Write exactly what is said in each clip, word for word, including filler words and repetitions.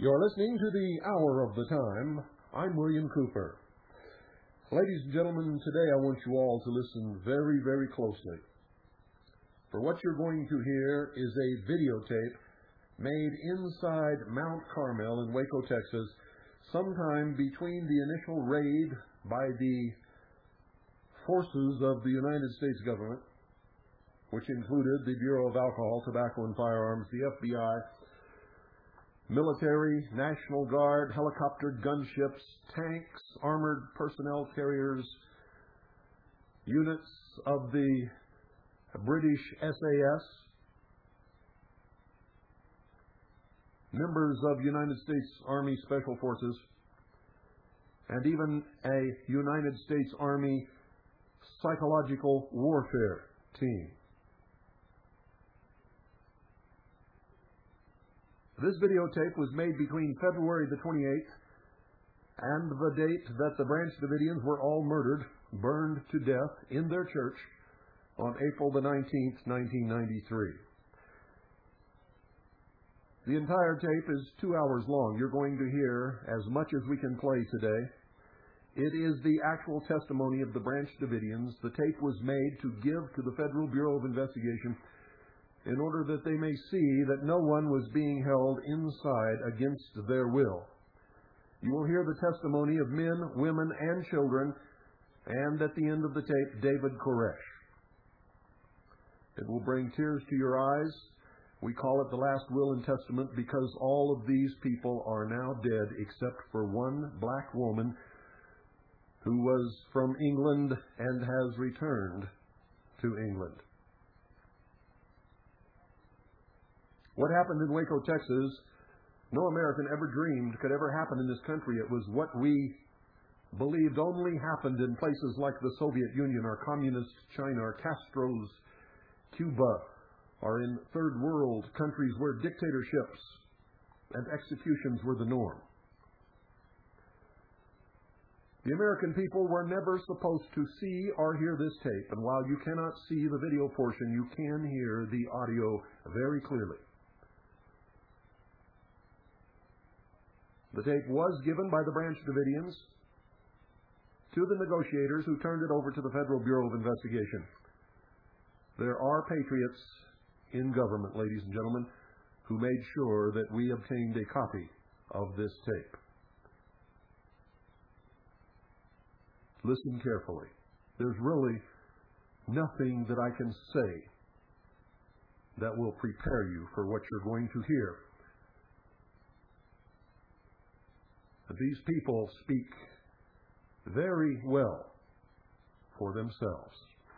You're listening to the Hour of the Time. I'm William Cooper. Ladies and gentlemen, today I want you all to listen very, very closely. For what you're going to hear is a videotape made inside Mount Carmel in Waco, Texas, sometime between the initial raid by the forces of the United States government, which included the Bureau of Alcohol, Tobacco, and Firearms, the F B I, military, National Guard, helicoptered gunships, tanks, armored personnel carriers, units of the British S A S, members of United States Army Special Forces, and even a United States Army psychological warfare team. This videotape was made between February the twenty-eighth and the date that the Branch Davidians were all murdered, burned to death in their church on April the nineteenth, nineteen ninety-three. The entire tape is two hours long. You're going to hear as much as we can play today. It is the actual testimony of the Branch Davidians. The tape was made to give to the Federal Bureau of Investigation in order that they may see that no one was being held inside against their will. You will hear the testimony of men, women, and children, and at the end of the tape, David Koresh. It will bring tears to your eyes. We call it the last will and testament because all of these people are now dead except for one black woman who was from England and has returned to England. What happened in Waco, Texas, no American ever dreamed could ever happen in this country. It was what we believed only happened in places like the Soviet Union or communist China or Castro's Cuba, or in third world countries where dictatorships and executions were the norm. The American people were never supposed to see or hear this tape, and while you cannot see the video portion, you can hear the audio very clearly. The tape was given by the Branch Davidians to the negotiators who turned it over to the Federal Bureau of Investigation. There are patriots in government, ladies and gentlemen, who made sure that we obtained a copy of this tape. Listen carefully. There's really nothing that I can say that will prepare you for what you're going to hear. These people speak very well for themselves.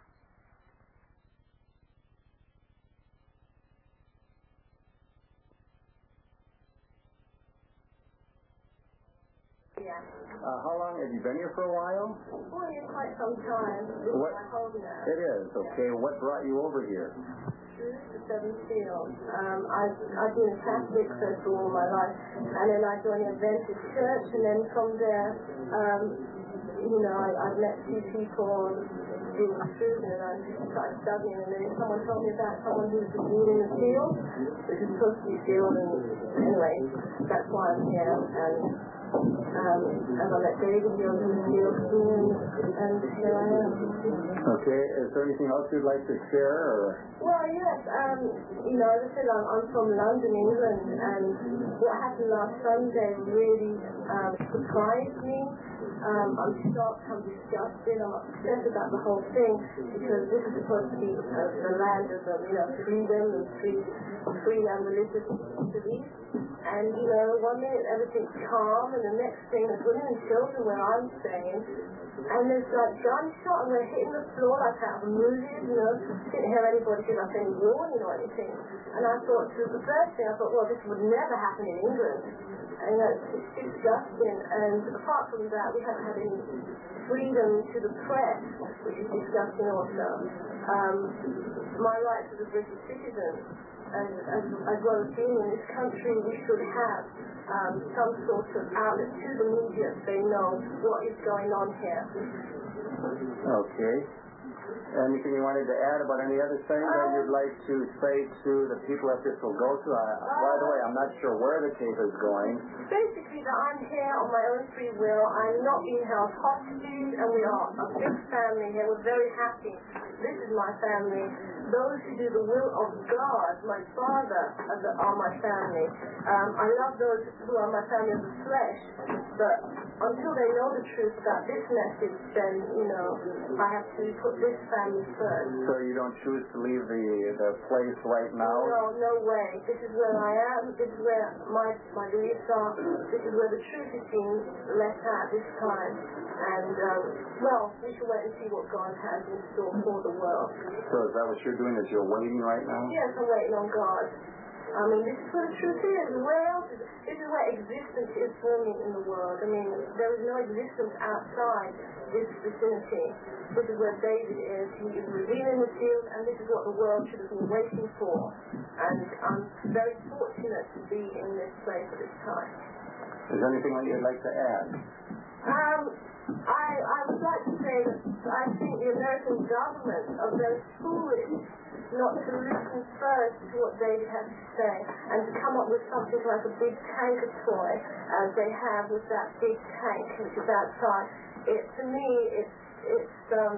Yeah. Uh, how long have you been here for a while? Well, yeah, quite some time. This What? is my home now. It is, okay. What brought you over here? The Seven Seals. Um, I've, I've been a Catholic for all my life, and then I joined the Adventist Church, and then from there, um, you know, I, I met two people doing food, and I started studying, and then someone told me about someone who's been in the field, which is supposed to be sealed, and anyway, that's why I'm here, and um, as I met David, he was in the field, and, and here I am. Okay, is there anything else you'd like to share? Or? Well, yes, um, you know, as I said, I'm, I'm from London, England, and what happened last Sunday really um, surprised me. Um, I'm shocked, I'm disgusted, I'm upset about the whole thing, because this is supposed to be uh, the land of, um, you know, freedom and free, free and religious beliefs. And, you know, one minute everything's calm, and the next thing there's women and children where I'm staying, and there's like gunshot, and we're hitting the floor like out of movies, you know, didn't hear anybody give us any warning or anything. And I thought, so the first thing, I thought, well, this would never happen in England. And, you know, it's, it's disgusting, and apart from that, we haven't had any freedom to the press, which is disgusting also. Um, my rights as a British citizen, and as, as well as being in this country, we should have um, some sort of outlet to the media so they know what is going on here. Okay. Anything you wanted to add about any other thing that you'd like to say to the people that this will go to? I, by the way, I'm not sure where the tape is going. Basically, that I'm here on my own free will. I'm not being held hostage, and we are a big family here. We're very happy. This is my family. Those who do the will of God, my Father, are, the, are my family. Um, I love those who are my family of the flesh, but until they know the truth about this message, then, you know, I have to put this family first. So you don't choose to leave the the place right now? No, no way. This is where I am. This is where my, my beliefs are. This is where the truth is being let out this time. And, um, well, we should wait and see what God has in store for the world. So is that what you're doing, is you're waiting right now? Yes, I'm waiting on God. I mean, this is where the truth is. Where else is it? This is where existence is forming in the world. I mean, there is no existence outside this vicinity. This is where David is. He is revealing the field, and this is what the world should have been waiting for. And I'm very fortunate to be in this place at this time. Is there anything that you'd like to add? Um, I, I would like to say that I think the American government are very foolish not to listen first to what David has to say and to come up with something like a big tanker toy as they have with that big tank which is outside. It, to me, it's, it's um,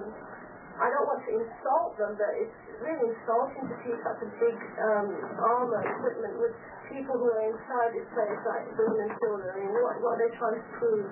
I don't want to insult them, but it's really insulting to see such a big um, armor equipment with people who are inside this place like women and children. I mean, what, what are they trying to prove?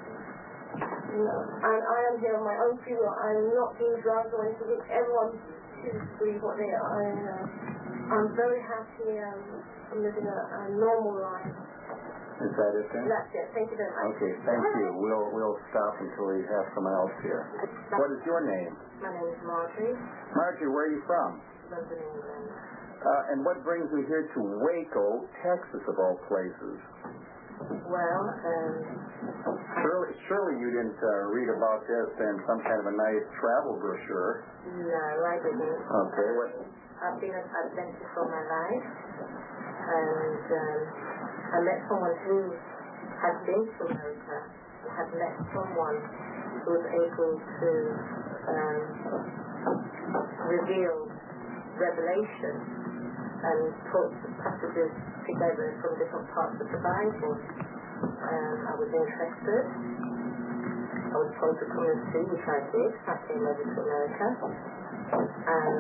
You know, and I am here on my own free will. I am not being drugged or anything. Everyone chooses to believe what they are. I, uh, I'm very happy. Um, I'm living a, a normal life. Is that it then? That's it. Thank you very much. Okay, thank you. We'll we'll stop until we have someone else here. What is your name? My name is Marjorie. Marjorie, where are you from? London, England. Uh, and what brings you here to Waco, Texas, of all places? Well, um... Surely, surely you didn't uh, read about this in some kind of a nice travel brochure. No, I didn't. Okay, what? I've been an Adventist all my life, and um, I met someone who had been to America, had met someone who was able to um, reveal revelation and put passages together from different parts of the Bible. Um, I was interested. I was told to come and see, which I did. I came over to America. And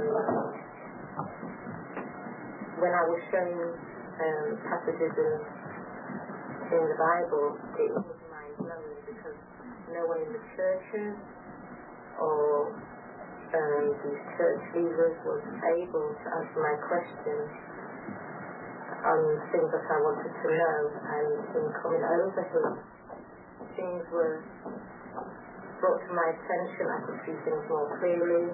when I was shown um, passages in, in the Bible, it was mind-blowing because no one in the churches or um, these church leaders was able to answer my questions on things that I wanted to know. And in coming over here, things were brought to my attention. I could see things more clearly.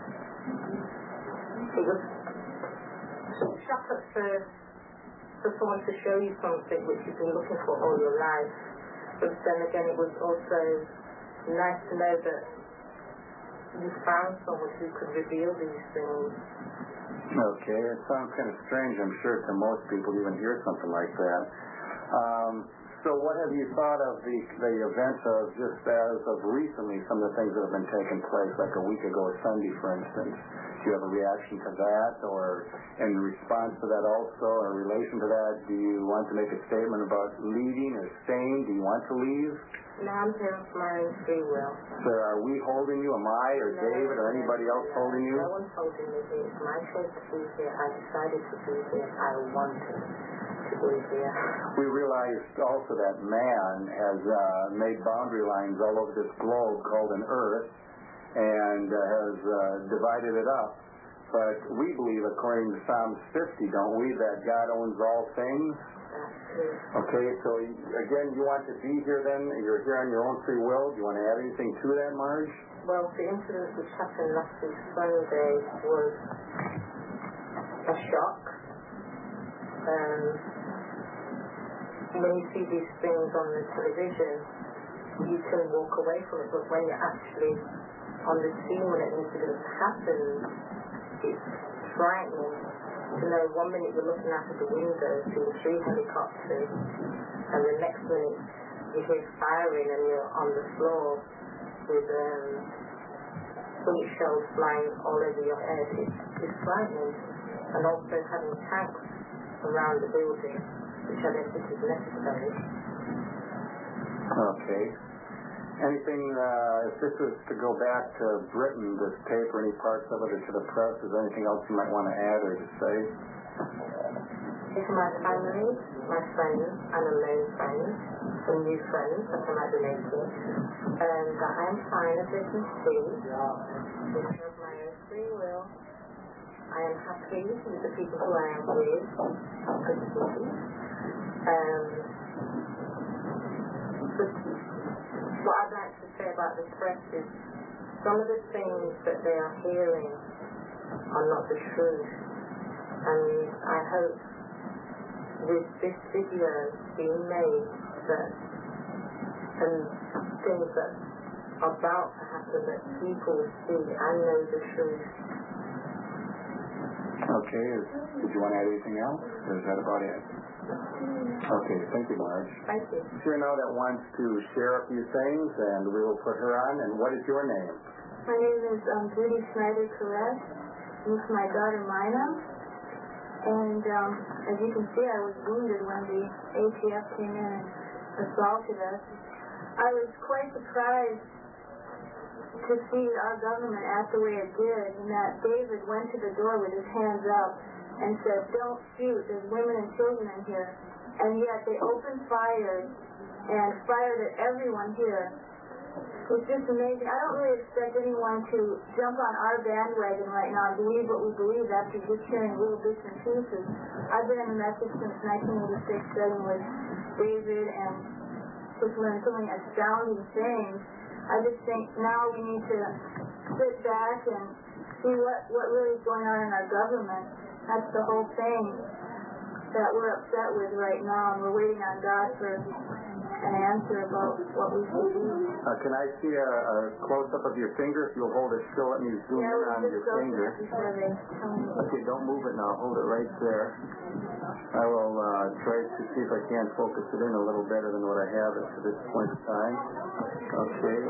It was a shock at first for someone to show you something which you've been looking for all your life. But then again, it was also nice to know that you found someone who could reveal these things. Okay, it sounds kind of strange, I'm sure, to most people to even hear something like that. Um, so what have you thought of the the events of just as of recently, some of the things that have been taking place, like a week ago Sunday, for instance? Do you have a reaction to that, or in response to that also, or in relation to that, do you want to make a statement about leaving or staying? Do you want to leave? No, I'm here for my own free will. So are we holding you? Am I or no, David or anybody no, else holding you? No one's holding me here. It's my choice to be here. I decided to be here. I wanted to be here. We realized also that man has uh, made boundary lines all over this globe called an earth and uh, has uh, divided it up. But we believe, according to Psalms fifty, don't we, that God owns all things? Okay, so again, you want to be here then? You're here on your own free will. Do you want to add anything to that, Marge? Well, the incident which happened last week Sunday was a shock. Um, when you see these things on the television, you can walk away from it, but when you're actually on the scene when an incident happens, it's frightening. To know one minute you're looking out of the window seeing three helicopters, and the next minute you hear firing and you're on the floor with um, twenty shells flying all over your head is, is frightening. And also having tanks around the building, which I don't think is necessary. Okay. Anything, uh, if this was to go back to Britain, this tape or any parts of it, or to the press, is there anything else you might want to add or to say? It's my family, my friends, and unknown friends, and new friends that I might be making. And that I'm fine, as they can see, because of my own free will. I am happy with the people who I am with, good people. Um, but what I'd like to say about the press is some of the things that they are hearing are not the truth. And I hope with this video being made that and things that are about to happen that people will see and know the truth. Okay, is, did you want to add anything else, or is that about it? Okay, thank you, Marge. Thank you. Here now that wants to share a few things, and we will put her on. And what is your name? My name is um, Judy Schneider-Caress. This is my daughter, Mina. And um, as you can see, I was wounded when the A T F came in and assaulted us. I was quite surprised to see our government act the way it did, and that David went to the door with his hands up and said, "Don't shoot, there's women and children in here." And yet they opened fire and fired at everyone here. It's just amazing. I don't really expect anyone to jump on our bandwagon right now and believe what we believe after just hearing little bits and pieces. I've been in the message since nineteen eighty-six, studying with David, and just learned so many astounding things. I just think now we need to sit back and see what, what really is going on in our government. That's the whole thing that we're upset with right now, and we're waiting on God for an answer about what we should do. Uh, can I see a, a close-up of your finger? If you'll hold it still, let me zoom Yeah, in on your finger. Okay, don't move it now. Hold it right there. I will uh, try to see if I can focus it in a little better than what I have it to this point in time. Okay.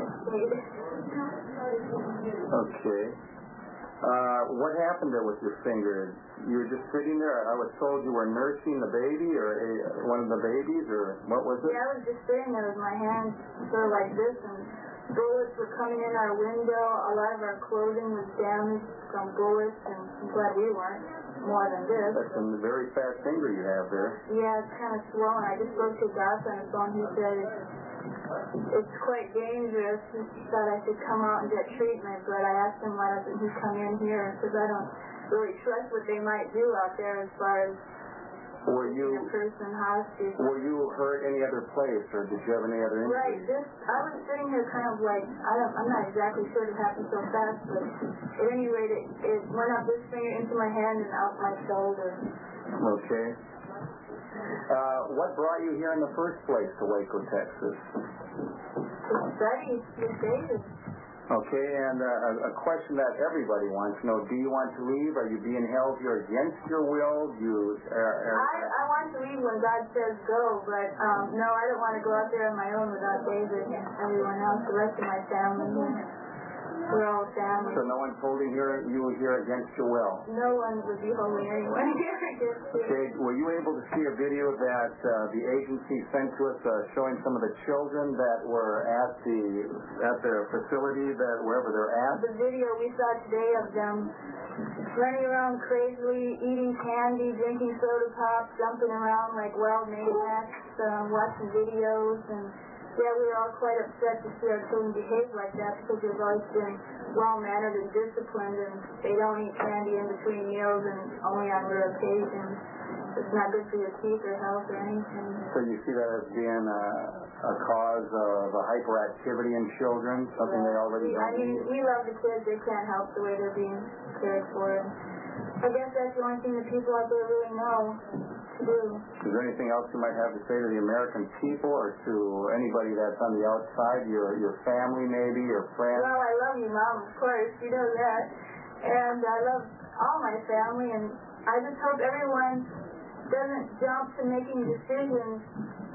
Okay. Uh, what happened there with your finger? You were just sitting there. I was told you were nursing the baby, or a, one of the babies, or what was it? Yeah, I was just sitting there with my hands sort of like this, and bullets were coming in our window. A lot of our clothing was damaged from bullets, and I'm glad we weren't more than this. That's a very fat finger you have there. Yeah, it's kind of swollen. I just spoke to a doctor on the phone. He said it's quite dangerous. He thought I should come out and get treatment, but I asked him why doesn't he come in here, because I don't really trust what they might do out there as far as were you a person hostage. Were you hurt any other place, or did you have any other injuries? Right. This I was sitting here kind of like I don't I'm not exactly sure it happened so fast, but at any rate it, it went up this finger into my hand and out my shoulder. Okay. Uh, what brought you here in the first place to Waco, Texas? To study with David. Okay, and uh, a question that everybody wants to know, do you want to leave? Are you being held here against your will? You, uh, uh, I, I want to leave when God says go, but um, no, I don't want to go out there on my own without David and everyone else, the rest of my family. We're all family. So no one's holding here, you here against your will? No one would be holding anyone here against me. Okay, were you able to see a video that uh, the agency sent to us uh, showing some of the children that were at the at their facility, that wherever they're at? The video we saw today of them running around crazily, eating candy, drinking soda pop, jumping around like wild maniacs, um, watching videos, and yeah, we were all quite upset to see our children behave like that, because they've always been well-mannered and disciplined, and they don't eat candy in between meals and only on rare occasions. It's not good for your teeth or health or anything. So you see that as being a, a cause of a hyperactivity in children, something yeah. they already we, don't I mean, need? we love the kids. They can't help the way they're being cared for. I guess that's the only thing that people out there really know to do. Is there anything else you might have to say to the American people, or to anybody that's on the outside, your your family maybe, your friends? Well, I love you, Mom, of course. You know that. And I love all my family, and I just hope everyone doesn't jump to making decisions with, before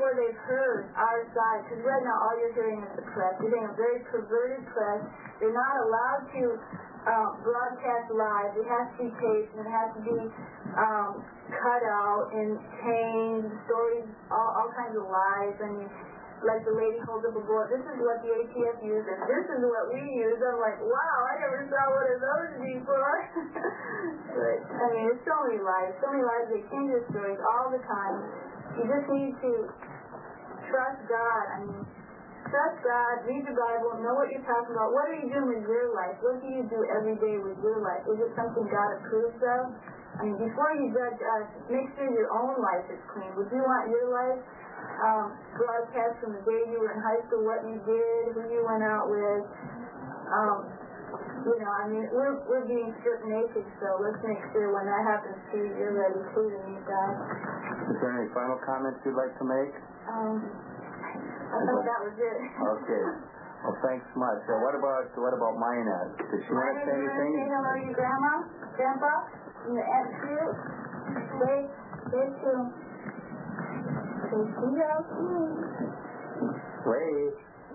before they've heard our side, because right now all you're hearing is the press. You're hearing a very perverted press. They're not allowed to uh, broadcast live. It has to be taped, and it has to be um, cut out and changed, stories, all, all kinds of lies. I mean, like the lady holds up a board, this is what the A T F uses, this is what we use. I'm like, wow, I never saw one of those before. But, I mean, there's so many lies, so many lies. They change their stories all the time. You just need to trust God. I mean, trust God, read the Bible, know what you're talking about. What are you doing with your life? What do you do every day with your life? Is it something God approves of? I mean, before you judge us, make sure your own life is clean. Would you want your life um, broadcast from the day you were in high school, what you did, who you went out with? Um, you know, I mean, we're, we're being stripped naked, so let's make sure when that happens to you, you're ready to meet God. Is there any final comments you'd like to make? Um, I thought that was it. Okay. Well, thanks much. So what about what about Minette? Does she want to say anything? Say hello to your grandma, grandpa, and your aunt too. They, they too. Wait.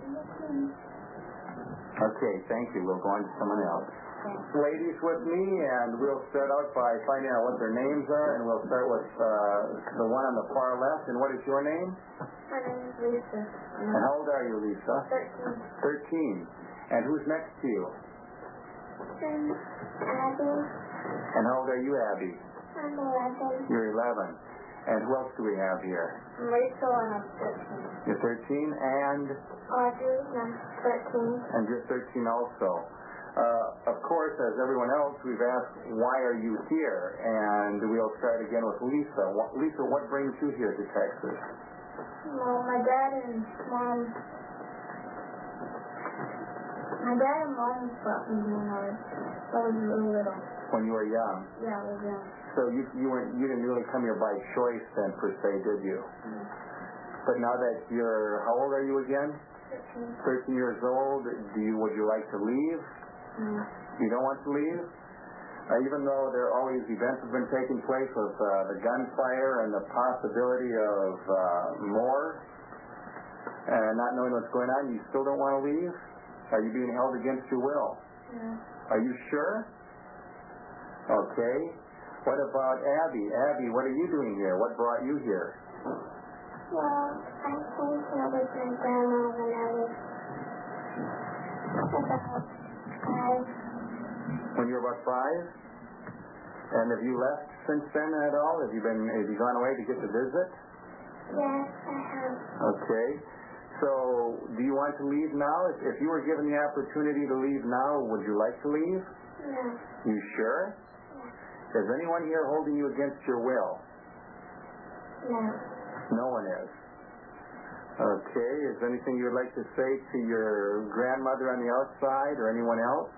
Okay, thank you. We'll go on to someone else. Ladies with me, and we'll start out by finding out what their names are, and we'll start with uh, the one on the far left. And what is your name? My name is Lisa. And how old are you, Lisa? Thirteen. Thirteen. And who's next to you? And Abby. And how old are you, Abby? I'm eleven. You're eleven. And who else do we have here? Rachel and I'm thirteen. You're thirteen, and? Audrey and I'm thirteen. And you're thirteen also. Uh, of course, as everyone else, we've asked, why are you here? And we'll start again with Lisa. What, Lisa, what brings you here to Texas? Well, my dad and mom... My dad and mom brought me when I was, I was really little. When you were young? Yeah, I was young. So you you weren't you didn't really come here by choice then, per se, did you? Mm. But now that you're, how old are you again? Thirteen. Thirteen years old. Do you would you like to leave? Mm. You don't want to leave? Uh, even though there are always events have been taking place with uh, the gunfire and the possibility of uh, more, and not knowing what's going on, you still don't want to leave? Are you being held against your will? Yeah. Are you sure? Okay. What about Abby? Abby, what are you doing here? What brought you here? Well, I came to live with my grandma when I was about five. When you were about five? And have you left since then at all? Have you been? Have you gone away to get to visit? Yes, I have. Okay. So, do you want to leave now? If, if you were given the opportunity to leave now, would you like to leave? No. You sure? Yes. Is anyone here holding you against your will? No. No one is. Okay. Is there anything you would like to say to your grandmother on the outside or anyone else?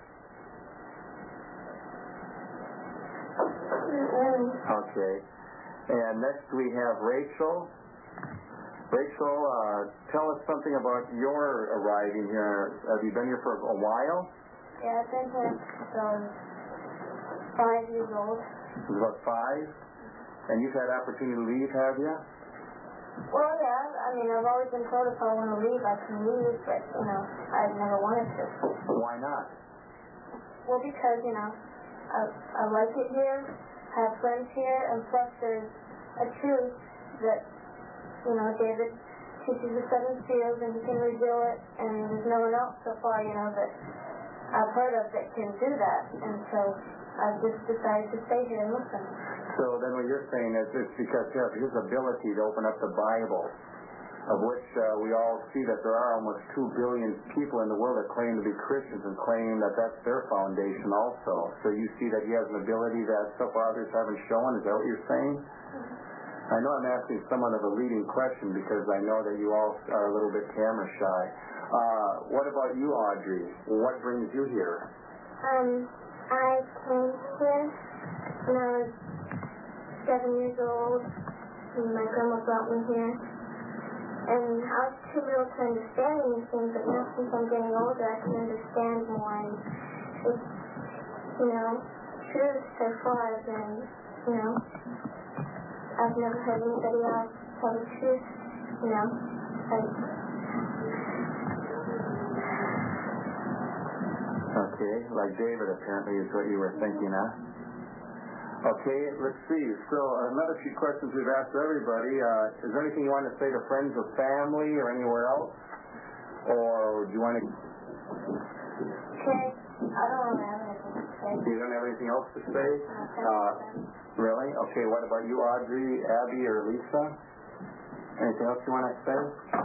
Mm-mm. Okay. And next we have Rachel. Rachel, uh, tell us something about your arriving here. Have you been here for a while? Yeah, I've been here from five years old. It's about five? And you've had opportunity to leave, have you? Well, yeah, I mean, I've always been told if I want to leave, I can leave, but, you know, I've never wanted to. Why not? Well, because, you know, I, I like it here, I have friends here, and plus there's a truth that, you know, David teaches the seven seals and he can reveal it, and there's no one else so far, you know, that I've heard of that can do that, and so I've just decided to stay here and listen. So then what you're saying is it's because you have his ability to open up the Bible, of which uh, we all see that there are almost two billion people in the world that claim to be Christians and claim that that's their foundation also. So you see that he has an ability that so far others haven't shown. Is that what you're saying? Mm-hmm. I know I'm asking somewhat of a leading question because I know that you all are a little bit camera shy. Uh, what about you, Audrey? What brings you here? Um, I came here when I was seven years old, and my grandma brought me here. And I was too little to understand anything, but now since I'm getting older, I can understand more. And it's, you know, true so far, then, you know, I've never heard anybody else tell the truth know. Like, okay, like David apparently is what you were thinking of. Okay, let's see. So another few questions we've asked everybody. Uh, is there anything you want to say to friends or family or anywhere else? Or do you want to... okay, I don't have anything to say. You don't have anything else to say? Uh, really? Okay, what about you, Audrey, Abby, or Lisa? Anything else you want to say?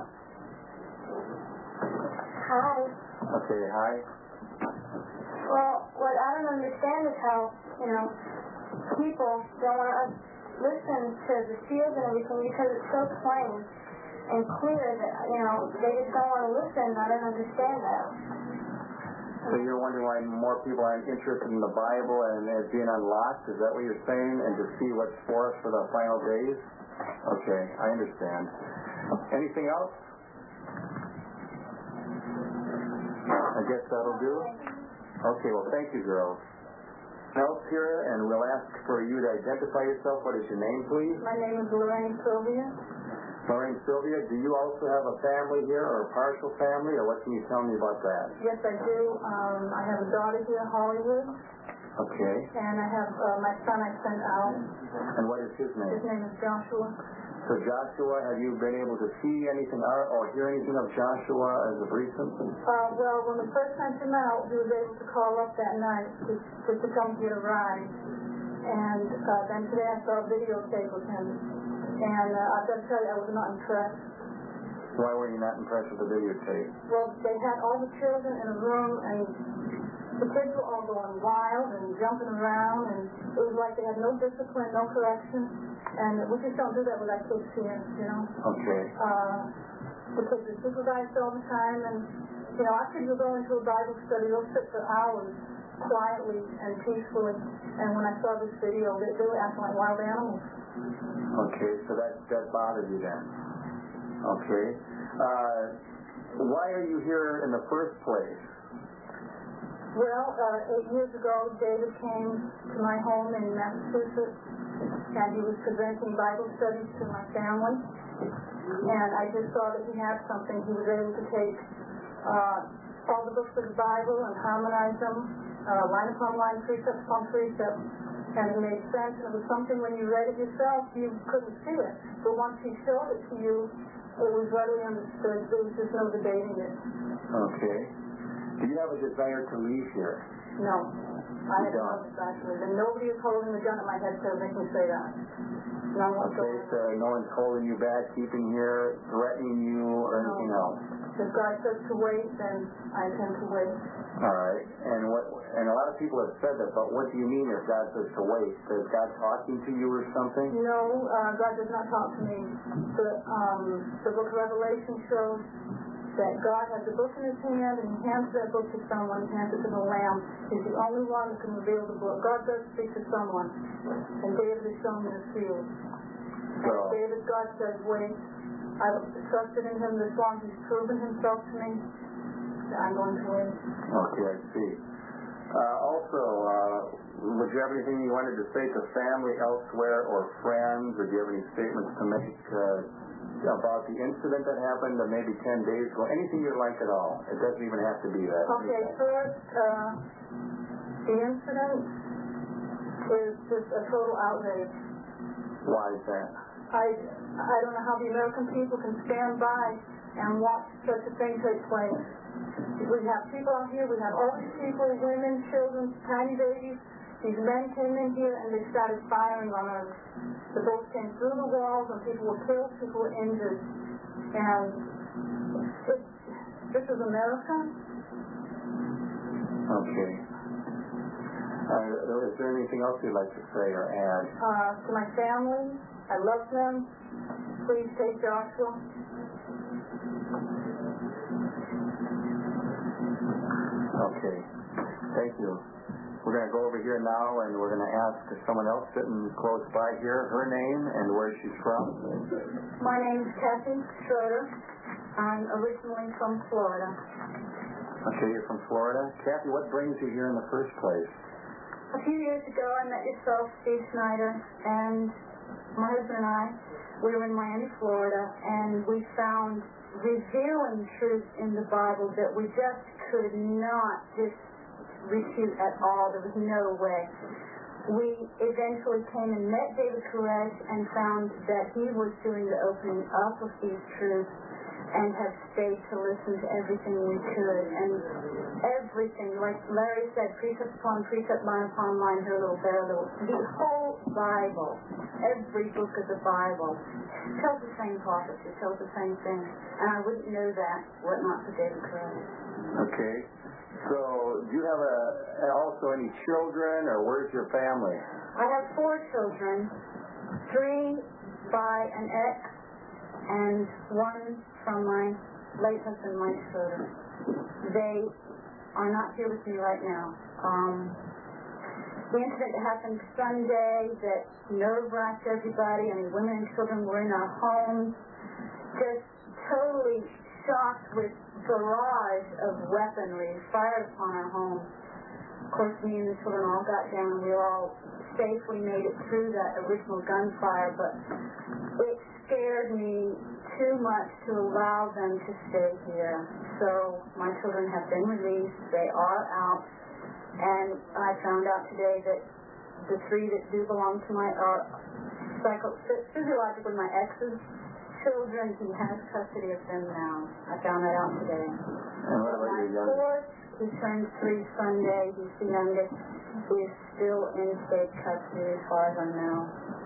Hi. Okay, hi. Well, what I don't understand is how, you know, people don't want to listen to the fields and everything because it's so plain and clear that, you know, they just don't want to listen. I don't understand that. So you're wondering why more people aren't interested in the Bible and it being unlocked? Is that what you're saying? And to see what's for us for the final days? Okay, I understand. Anything else? I guess that'll do. Okay, well, thank you, girls. Else here, and we'll ask for you to identify yourself. What is your name, please? My name is Lorraine Sylvia. Lorraine Sylvia, do you also have a family here, or a partial family, or what can you tell me about that? Yes, I do. Um, I have a daughter here, Hollywood. Okay. And I have uh, my son I sent out. And what is his name? His name is Joshua. So Joshua, have you been able to see anything or hear anything of Joshua as of recent? Uh, well, when the first time came out, he was able to call up that night to, just to come get a ride. And uh, then today I saw a videotape with him. And uh, I've got to tell you, I was not impressed. Why were you not impressed with the videotape? Well, they had all the children in a room, and the kids were all going wild and jumping around, and it was like they had no discipline, no correction. And we just don't do that with our kids here, you know. Okay. Uh, the kids are supervised all the time, and, you know, our kids will go into a Bible study, they'll sit for hours quietly and peacefully. And when I saw this video, they, they were acting like wild animals. Okay, so that, that bothered you then. Okay. Uh, why are you here in the first place? Well, uh, eight years ago, David came to my home in Massachusetts, and he was presenting Bible studies to my family. And I just saw that he had something. He was able to take uh, all the books of the Bible and harmonize them, uh, line upon line, precept upon precept, and it made sense. And it was something when you read it yourself, you couldn't see it. But once he showed it to you, it was readily understood. There was just no debating it. Okay. Do you have a desire to leave here? No. I have no desire to leave. And nobody is holding the gun at my head to make me say that. No one's okay, so no one's holding you back, keeping here, threatening you, or no. anything else? If God says to wait, then I intend to wait. All right. And what? And a lot of people have said that, but what do you mean if God says to wait? Is God talking to you or something? No, uh, God does not talk to me. The, um, the book of Revelation shows that God has a book in his hand, and he hands that book to someone, he hands it to the Lamb. He's the only one who can reveal the book. God does speak to someone, and David is shown in the field. So, David, God says, wait. I've trusted in him this long. He's proven himself to me. I'm going to wait. Okay, I see. Uh, also, uh, would you have anything you wanted to say to family elsewhere or friends, or do you have any statements to make uh, about the incident that happened uh, maybe ten days ago? Anything you'd like at all. It doesn't even have to be that. Okay, first, uh, the incident is just a total outrage. Why is that? I, I don't know how the American people can stand by and watch such a thing take place. We have people out here, we have all these people, women, children, tiny babies. These men came in here and they started firing on us. The bullets came through the walls and people were killed, people were injured. And it, this is America. Okay. Uh, is there anything else you'd like to say or add? Uh, to my family, I love them. Please take Joshua. Okay. Thank you. We're going to go over here now, and we're going to ask someone else sitting close by here her name and where she's from. My name is Kathy Schroeder. I'm originally from Florida. Okay, you're from Florida. Kathy, what brings you here in the first place? A few years ago, I met yourself, Steve Snyder, and my husband and I we were in Miami, Florida, and we found revealing truths in the Bible that we just could not just refute at all. There was no way. We eventually came and met David Koresh and found that he was doing the opening up of these truths and have stayed to listen to everything we could. And everything, like Larry said, precept upon precept, line upon line, her little bear little. The whole Bible, every book of the Bible, tells the same prophecy, tells the same thing. And I wouldn't know that were it not for David Koresh. Okay. So, do you have a, also any children, or where's your family? I have four children, three by an ex, and one from my late husband, Mike Schroeder. They are not here with me right now. Um, the incident that happened Sunday that nerve-wracked everybody, I mean, women and children were in our homes, just totally shocked with barrage of weaponry fired upon our home. Of course, me and the children all got down, and we all safely made it through that original gunfire, but it scared me too much to allow them to stay here. So my children have been released. They are out, and I found out today that the three that do belong to my are psycho- physiologically my ex's children. He has custody of them now. I found that out today. And what about your youngest? Fourth, he turned three Sunday. He's the youngest. He is still in state custody as far as I know.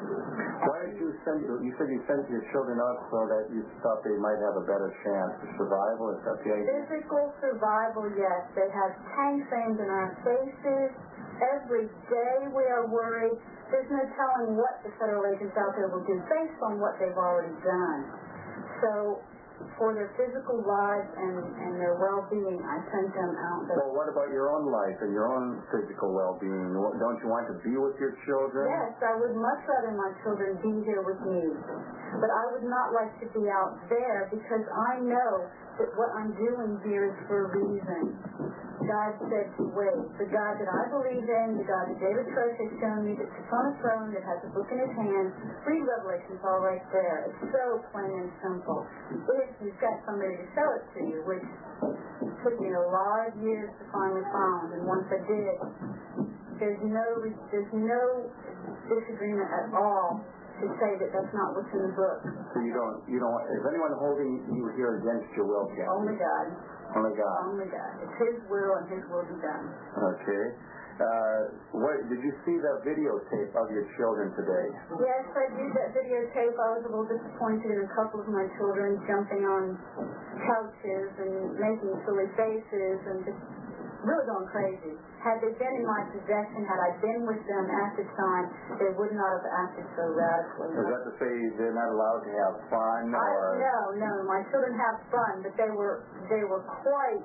Why did you send, you said you sent your children out so that you thought they might have a better chance of survival? Is that the idea? Physical survival, yes. They have tanks aimed in our faces. Every day we are worried. There's no telling what the federal agents out there will do based on what they've already done. So, for their physical lives and, and their well-being, I sent them out. Well, what about your own life and your own physical well-being? Don't you want to be with your children? Yes, I would much rather my children be here with me. But I would not like to be out there because I know that what I'm doing here is for a reason. God said to wait. The God that I believe in, the God that David Koresh has shown me, that sits on a throne, that has a book in his hand, read Revelation, it's all right there. It's so plain and simple. If you've got somebody to show it to you, which took me a lot of years to finally find, and once I did, there's no, there's no disagreement at all to say that that's not what's in the book. So you don't, you don't, is anyone holding you here against your will, Kathy? Only God. Only God. Only God. It's His will and His will be done. Okay. Uh, what, did you see that videotape of your children today? Yes, I did that videotape. I was a little disappointed in a couple of my children jumping on couches and making silly faces and just really going crazy. Had they been in my possession, had I been with them at the time, they would not have acted so radically. Is that to say they're not allowed to have fun? Or? I, no, no. My children have fun, but they were they were quite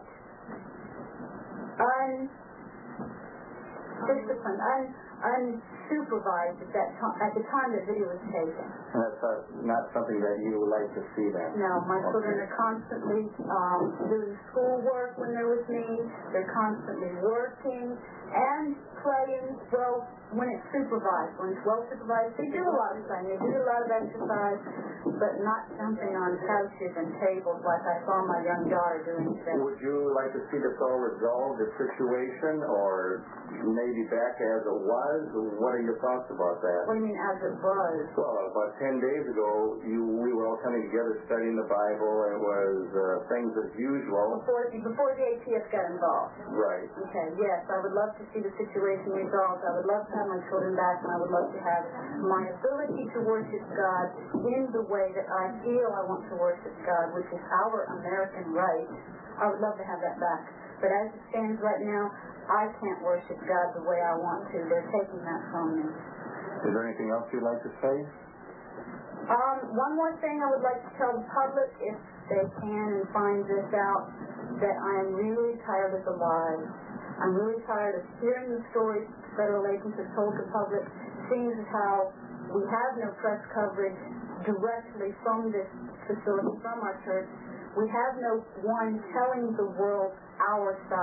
undisciplined, un, unsupervised at that time. At the time the video was taken. And that's uh, not something that you would like to see then? No, my okay. children are constantly um, doing schoolwork when they're with me. They're constantly working and playing. Well, when it's supervised, when it's well supervised, they do a lot of playing. They do a lot of exercise, but not jumping on couches and tables like I saw my young daughter doing today. Would you like to see this all resolved, the situation, or maybe back as it was? What are your thoughts about that? What do you mean, as it was? Well, about ten days ago, you we were all coming together studying the Bible. It was uh, things as usual. Before, before the A T F got involved. Right. Okay, yes, I would love to see the situation resolved. I would love to have my children back, and I would love to have my ability to worship God in the way that I feel I want to worship God, which is our American right. I would love to have that back. But as it stands right now, I can't worship God the way I want to. They're taking that from me. Is there anything else you'd like to say? Um, one more thing I would like to tell the public, if they can and find this out, that I am really tired of the lies. I'm really tired of hearing the stories federal agents have told the public, seeing as how we have no press coverage directly from this facility, from our church. We have no one telling the world our side.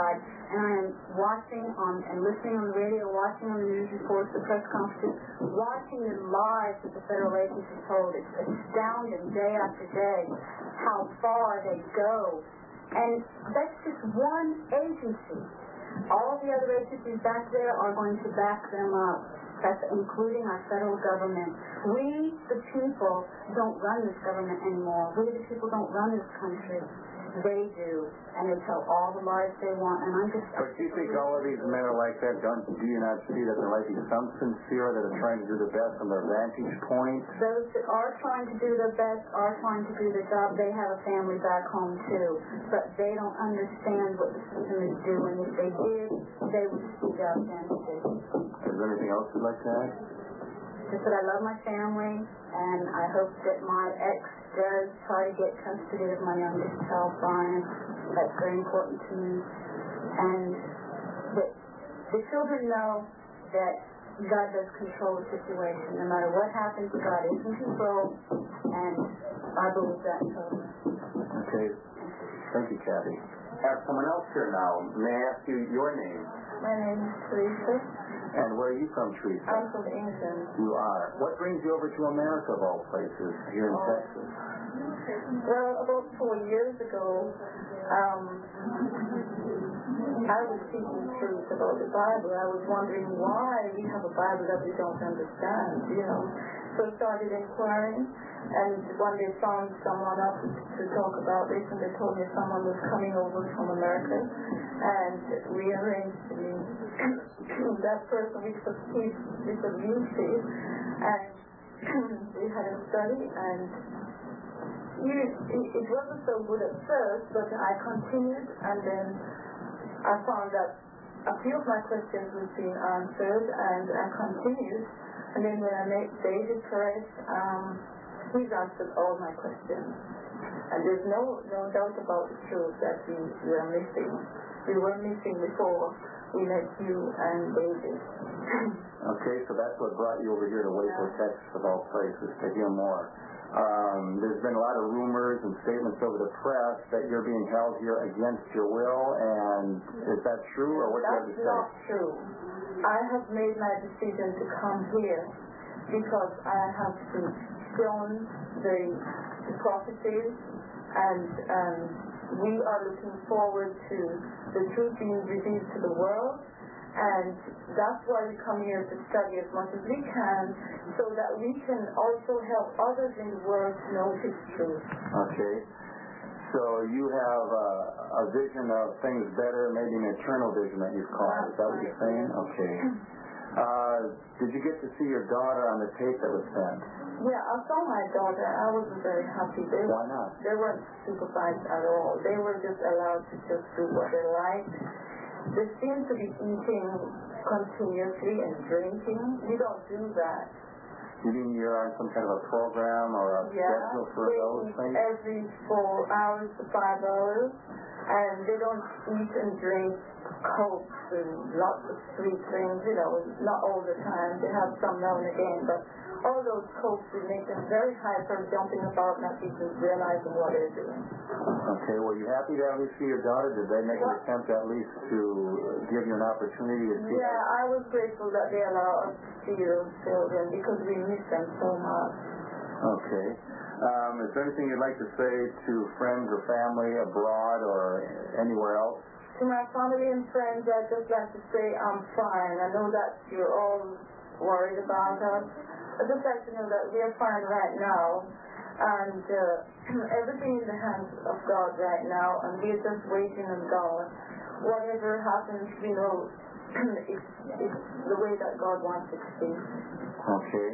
and I am watching on and listening on the radio, watching on the news reports, the press conferences, watching the lies that the federal agencies hold. It's astounding day after day how far they go. And that's just one agency. All the other agencies back there are going to back them up. That's including our federal government. We, the people, don't run this government anymore. We, the people, don't run this country. They do, and they tell all the lies they want, and I'm just... But do you think all of these men are like that? Don't, do you not see that there might be some sincere that are trying to do the best from their vantage point? Those that are trying to do their best are trying to do their job. They have a family back home, too, but they don't understand what the system is doing. If they did, they would speak out then, too. Is there anything else you'd like to add? Just that I love my family, and I hope that my ex does try to get custody of my youngest child, Brian. That's very important to me. And that the children know that God does control the situation. No matter what happens, God is in control, and I believe that totally. Okay. Thank you, Kathy. I have someone else here now. May I ask you your name? My name is Teresa. And where are you from, Teresa? I'm from England. You are. What brings you over to America, of all places, here in Oh. Texas? Well, about four years ago, um, I was seeking truth about the Bible. I was wondering why we have a Bible that we don't understand, you know. So I started inquiring, and one day found someone up to talk about this, and they told me someone was coming over from America, and we arranged to meet that person. We took peace, we took unity, and we had a study, and you, it, it wasn't so good at first, but I continued, and then I found that a few of my questions were being answered, and I continued. And then when I met David Christ, um, he's answered all my questions. And there's no no doubt about the truth that we, we are missing. We were missing before we met you and David. Okay, so that's what brought you over here to Waco, Yeah. Texas, of all places, to hear more. Um, there's been a lot of rumors and statements over the press that you're being held here against your will, and is that true, or what do you have to That's say? not true. I have made my decision to come here because I have been shown the, the prophecies, and um, we are looking forward to the truth being revealed to the world. And that's why we come here to study as much as we can, so that we can also help others in the world to know His truth. Okay. So you have uh, a vision of things better, maybe an eternal vision that you've called. Is that what you're saying? Okay. Uh, did you get to see your daughter on the tape that was sent? Yeah, I saw my daughter. I wasn't very happy. They, Why not? They weren't supervised at all. They were just allowed to just do what they liked. They seem to be eating continuously and drinking. We don't do that. You mean you're on some kind of a program or a Yeah, schedule for they those eat things? every four hours to five hours, and they don't eat and drink cokes and lots of sweet things, you know, not all the time. They have some now and again, but all those cokes would make them very hyper, jumping about, not even realizing what they're doing. Okay, were you happy to at least see your daughter? Did they make an What? attempt at least to give you an opportunity to see Yeah, I was grateful that they allow us to see those children because we miss them so much. Okay. Um, is there anything you'd like to say to friends or family abroad or anywhere else? To my family and friends, I'd just like to say I'm fine. I know that you're all worried about us. I'd just like to know that we are fine right now, and uh, everything in the hands of God right now, and we're just waiting on God. Whatever happens, you know, it's, it's the way that God wants it to be. Okay.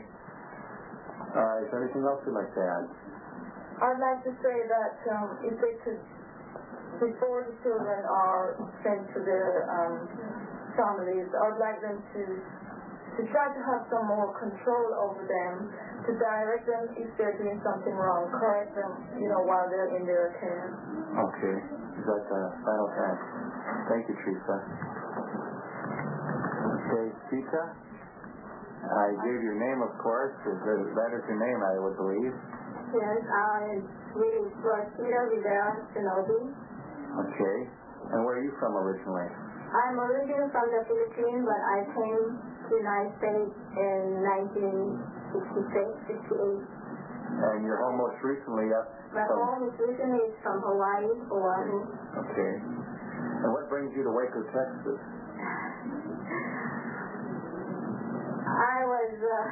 Uh, is there anything else you'd like to add? I'd like to say that um, if they could, before the children are sent to their um, families, I'd like them to to try to have some more control over them, to direct them if they're doing something wrong, correct them, you know, while they're in their care. Okay. Is that the final time? Thank you, Teresa. Okay, Tita? I gave your name, of course. Is that, that is your name, I would believe. Yes, I reading for Peter Rivera Shinobi. Okay. And where are you from originally? I'm originally from the Philippines, but I came to the United States in nineteen sixty-six, sixty-eight. And your home most recently up My from... home is originally is from Hawaii, Oahu. Okay. And what brings you to Waco, Texas? I was, uh,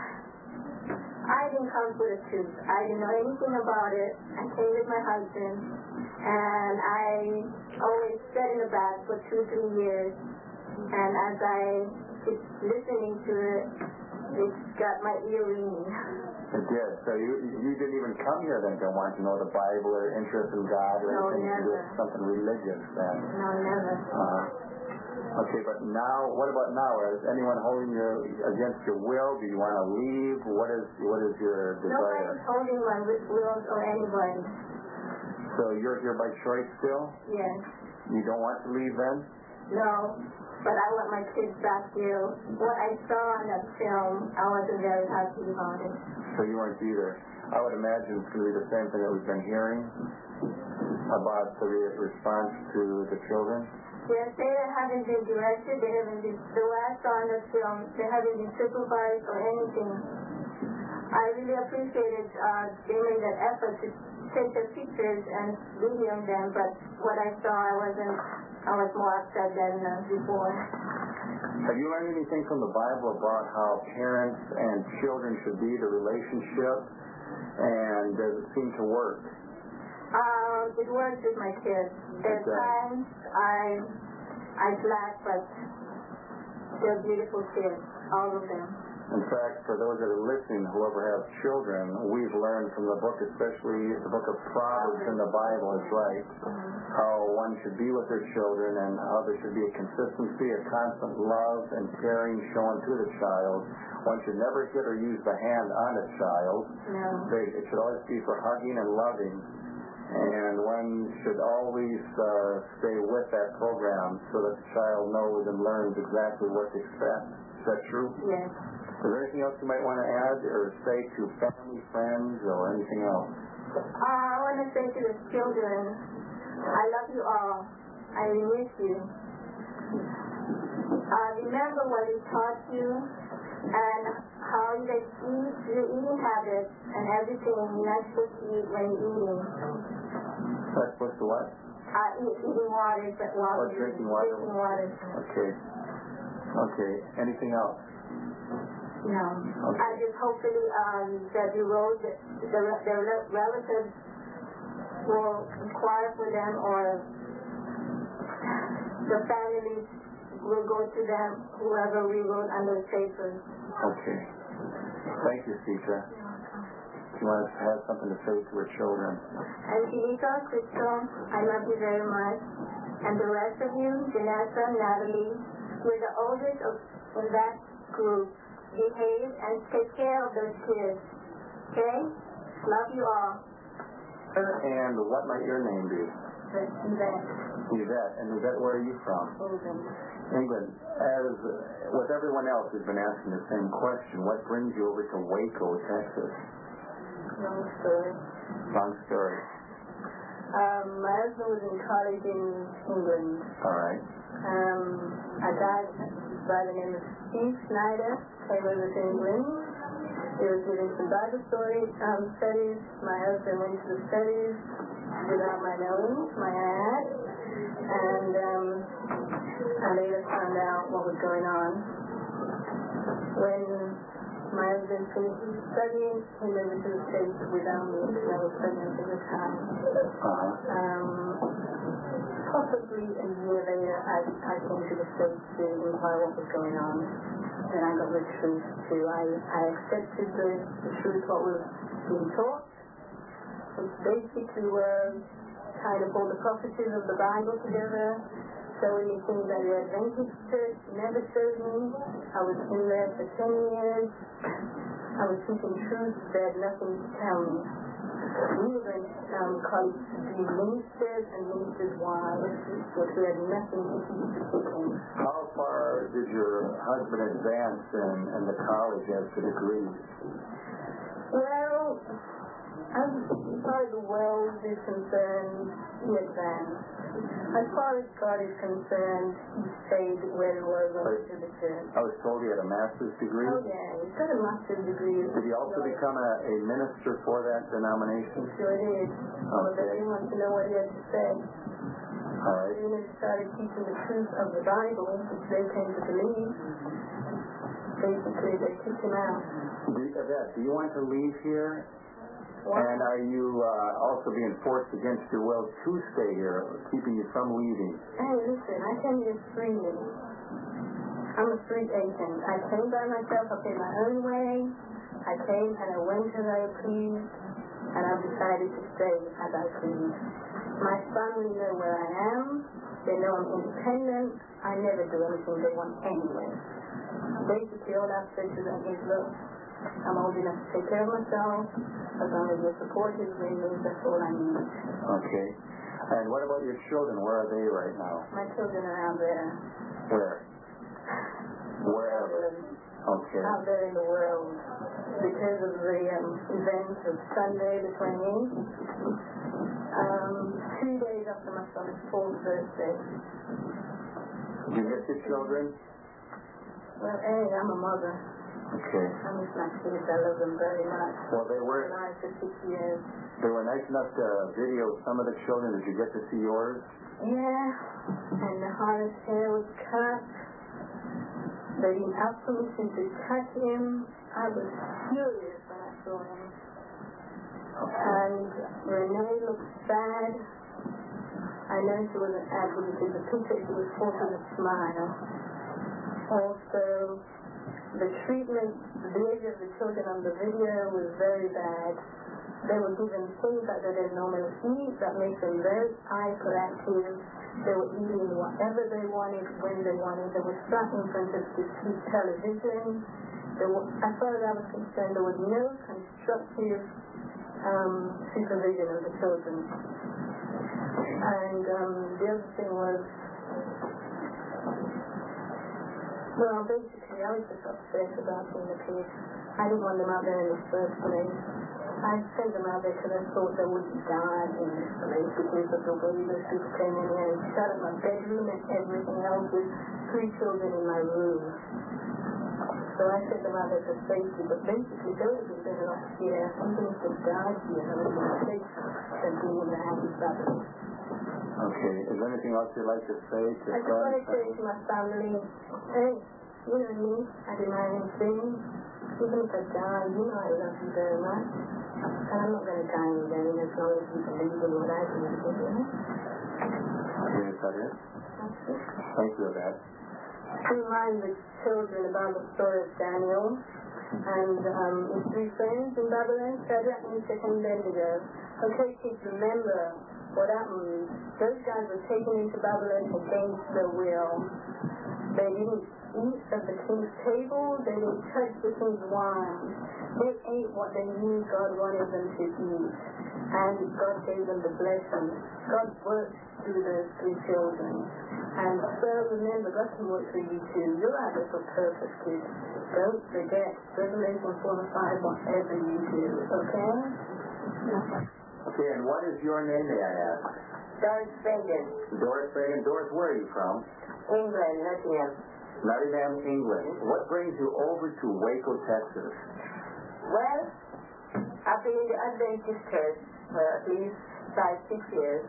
I didn't come for the truth. I didn't know anything about it. I came with my husband, and I always sat in the back for two, three years. And as I was listening to it, it got my ear ringing. It did. So you you didn't even come here then to want to know the Bible or interest in God or No, anything to do never. with something religious then? No, never. Uh, okay, but now, what about now? Is anyone holding you against your will? Do you want to leave? What is what is your desire? Nobody's holding my will or anybody. So you're here by choice still? Yes. You don't want to leave then? No, but I want my kids back here. What I saw on that film, I wasn't very happy about it. So you weren't either. I would imagine it's going to be the same thing that we've been hearing about the re- response to the children. Yes, they haven't been directed, they haven't been, the last on the film, they haven't been supervised or anything. I really appreciated, uh, they made an effort to take the pictures and video them, but what I saw, I wasn't, I was more upset than uh, before. Have you learned anything from the Bible about how parents and children should be, the relationship, and does it seem to work? Um, it works with my kids. There's Okay. times I, I laugh, but they're beautiful kids, all of them. In fact, for those that are listening, whoever has children, we've learned from the book, especially the book of Proverbs in the Bible is right, how one should be with their children and how there should be a consistency, a constant love and caring shown to the child. One should never hit or use the hand on a child. No. They, it should always be for hugging and loving. And one should always uh, stay with that program so that the child knows and learns exactly what to expect. Is that true? Yes. Is there anything else you might want to add or say to family, friends, or anything else? Uh, I want to say to the children, I love you all. I miss you. Uh, remember what we taught you and how you guys eat, your eating habits and everything. You're not supposed to eat when you're eating. Not supposed to what? Uh, eat, eating water, but water. Oh, drinking water. Drinking water. Okay. Okay. Anything else? No. Okay. I just hopefully um, that the road, the, the, the relatives will inquire for them, or the families will go to them, whoever we wrote under the papers. Okay. Thank you, Sita. You want to have something to say to her children? Angelica, Crystal, I love you very much. And the rest of you, Janessa, Natalie, you're the oldest of in that group. Behave and take care of those kids. Okay? Love you all. And what might your name be? Yvette. Yvette. And Yvette, where are you from? England. England. As uh, with everyone else who's been asking the same question, what brings you over to Waco, Texas? Long story. Long story. Um, my husband was in college in England. All right. Um, a guy by the name of Steve Snyder came over to England. He was doing some Bible story um, studies. My husband went to the studies without my knowing, my aunt, and um, I later found out what was going on. When my husband finished studying, he came over to the States without me, because I was pregnant at the time. Uh-huh. Um, possibly a year later, I, I came to the States to inquire what was going on. And I got the truth too. I, I accepted the, the truth, what was being taught. It's basically were trying to pull the prophecies of the Bible together, showing me things that the Adventist Church never showed me. I was in there for ten years. I was seeking truth. They had nothing to tell me. We were going to um, college to be ministers and ministers' wives, but we had nothing to teach the people. How far did your husband advance in, in the college as to degrees? Well, as far as the world is concerned, he advanced. As far as God is concerned, he stayed where he was when he to the church. I was told he had a master's degree. Oh yeah, he's got a master's degree. Did he also become a, a minister for that denomination? He sure did. Oh, but they want to know what he had to say. All right. And then he started teaching the truth of the Bible, which they came to believe. Basically, they kicked him out. Do, Yvette, do you want to leave here? What? And are you uh, also being forced against your will to stay here, keeping you from leaving? Hey, listen, I came here freely. I'm a free agent. I came by myself. I paid my own way. I came and I went as I pleased, and I've decided to stay as I please. My family know where I am. They know I'm independent. I never do anything they want anyway. Basically, all I've said to them is, look, I'm old enough to take care of myself. As long as your support is with me, that's all I need. Okay. And what about your children? Where are they right now? My children are out there. Where? Wherever. Okay. Out there in the world. Because of the um, event of Sunday the twenty-eighth, um, two days after my son's fourth birthday. Did you miss your children? Well, hey, I'm a mother. Okay. I miss my kids. I love them very much. Well, they were. I've been alive for six years. They were nice enough to video some of the children. Did you get to see yours? Yeah. And the hardest hair was cut. They didn't ask permission to touch him. I was furious when I saw him. And Renee looked sad. I know she wasn't happy because the picture she was forcing a smile. Also, the treatment, the behavior of the children on the video was very bad. They were given things that they didn't normally eat that makes them very hyperactive. They were eating whatever they wanted, when they wanted. They were sat in front of the television. There were, as far as I was concerned, there was no constructive um, supervision of the children. And um, the other thing was, well, basically, I was just upset about seeing the kids. I didn't want them out there in the first place. I sent them out there because I thought they would die in this place because of the way those people came in here and shut up my bedroom and everything else with three children in my room. So I sent them out there for safety, but basically they would have been better off here. Something could die here and I would be safe than being in the happy family. Okay. Is there anything else you'd like to say to I just want to say to my family, hey, you know me, I do my own thing. Even if I die, you know I love you very much. And I'm not going to die in vain as long as you believe in what I believe in. Okay, is that it? That's it. Thank you for that. To remind the children about the story of Daniel and um, his three friends in Babylon, Shadrach, Meshach, and Abednego. Okay, kids, remember what happened. Those guys were taken into Babylon against their will. They didn't eat at the king's table. They didn't touch the king's wine. They ate what they knew God wanted them to eat. And God gave them the blessing. God worked through those three children. And so remember, God can work through you too. You're out there for purpose, kids. Don't forget, Revelation four and five, whatever you do, okay? Okay, and what is your name, may I ask? Doris Fagan, Doris Fagan. Doris, where are you from? England, Nottingham. Nottingham, England. What brings you over to Waco, Texas? Well, I've been in the Adventist church for at least five, six years.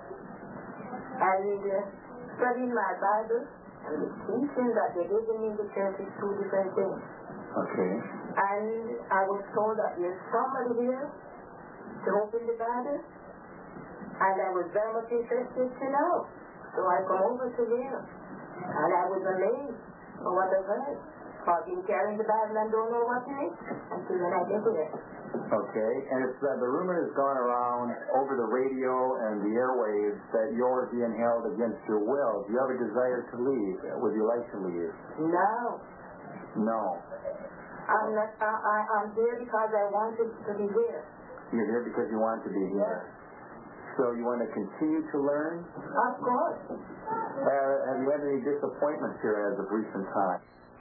And uh, studying my Bible and the teaching that they gave me in the church is two different things. Okay. And I was told that there's somebody here to open the Bible, and I was very much interested to know. So I come over to here, and I was amazed at what I heard. I've been carrying the Bible and don't know what it is until when I get here. Okay, and it's uh, the rumor has gone around over the radio and the airwaves that you're being held against your will. Do you have a desire to leave? Would you like to leave? No. No. I'm not. I, I, I'm here because I wanted to be here. You're here because you want to be here. Yes. So you want to continue to learn? Of course. Uh, have you had any disappointments here as of recent time?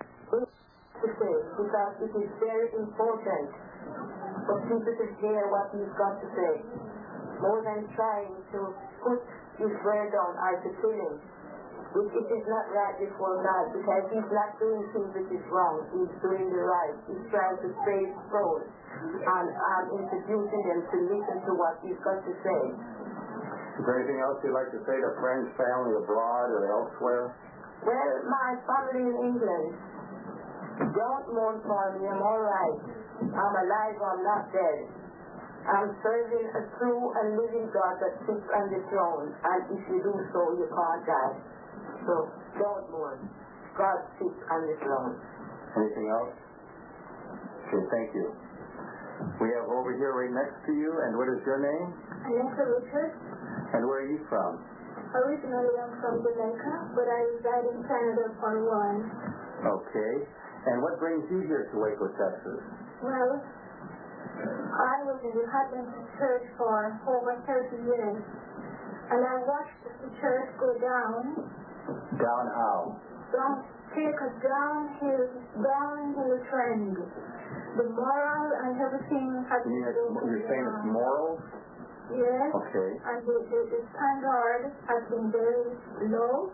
To say, because it is very important for people to hear what you've got to say. more than trying to put Israel down or to kill him. It, it is not right before God, because he's not doing things which is wrong. He's doing the right. He's trying to save souls and um, introducing them to listen to what he's got to say. Is there anything else you'd like to say to friends, family abroad or elsewhere? Well, my family in England, don't mourn for me. I'm all right. I'm alive. I'm not dead. I'm serving a true and living God that sits on the throne. And if you do so, you can't die. So don't mourn. God sits on the throne. Anything else? Okay, thank you. We have over here right next to you, and what is your name? Alexa Richard. And where are you from? Originally I'm from Jamaica, but I reside in Canada for a while. Okay. And what brings you here to Waco, Texas? Well, I was in the Adventist church for over thirty years, and I watched the church go down. Down how? Down, take a downhill, downhill trend. The moral and everything has You mean been it's, broken you're saying it's down. moral? Yes. Okay. And the, the, the standard has been very low.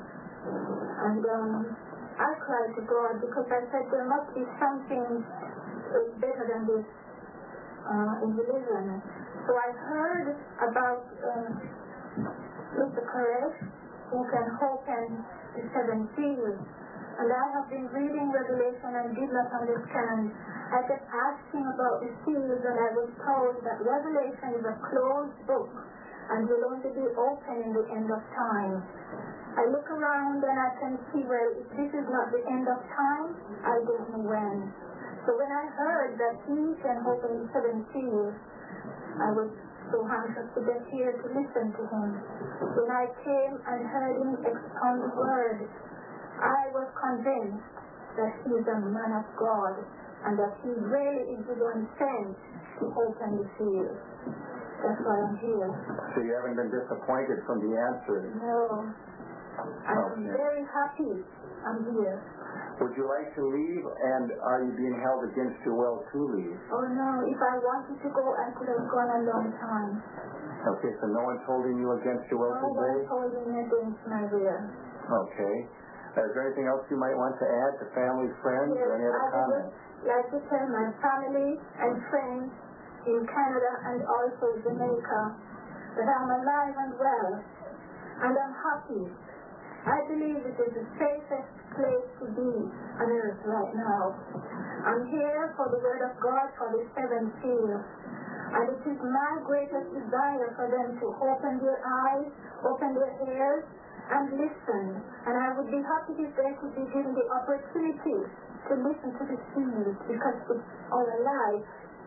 And um, I cried to God because I said there must be something better than this uh, in religion. So I heard about um, Mister Koresh, who can open the seven seals. And I have been reading Revelation and did not understand. I kept asking about the seals, and I was told that Revelation is a closed book and will only be open in the end of time. I look around and I can see, well, if this is not the end of time, I don't know when. So when I heard that he can open the seven seals, I was so anxious to get here to listen to him. When I came and heard him expound the word, I was convinced that he is a man of God and that he really is the one sent to open the seals. That's why I'm here. So you haven't been disappointed from the answer? No. I'm Okay. very happy I'm here. Would you like to leave, and are you being held against your will to leave? Oh no, if I wanted to go, I could have gone a long time. Okay, so no one's holding you against your will No to one stay? holding me against my will. Okay. Uh, is there anything else you might want to add to family, friends, Yes, or any other I would comments? just like to tell my family and friends in Canada and also Jamaica that I'm alive and well, and I'm happy. I believe it is the safest place to be on earth right now. I'm here for the word of God, for the seven seals. And it is my greatest desire for them to open their eyes, open their ears, and listen. And I would be happy if they could be given the opportunity to listen to the seals, because it's our life.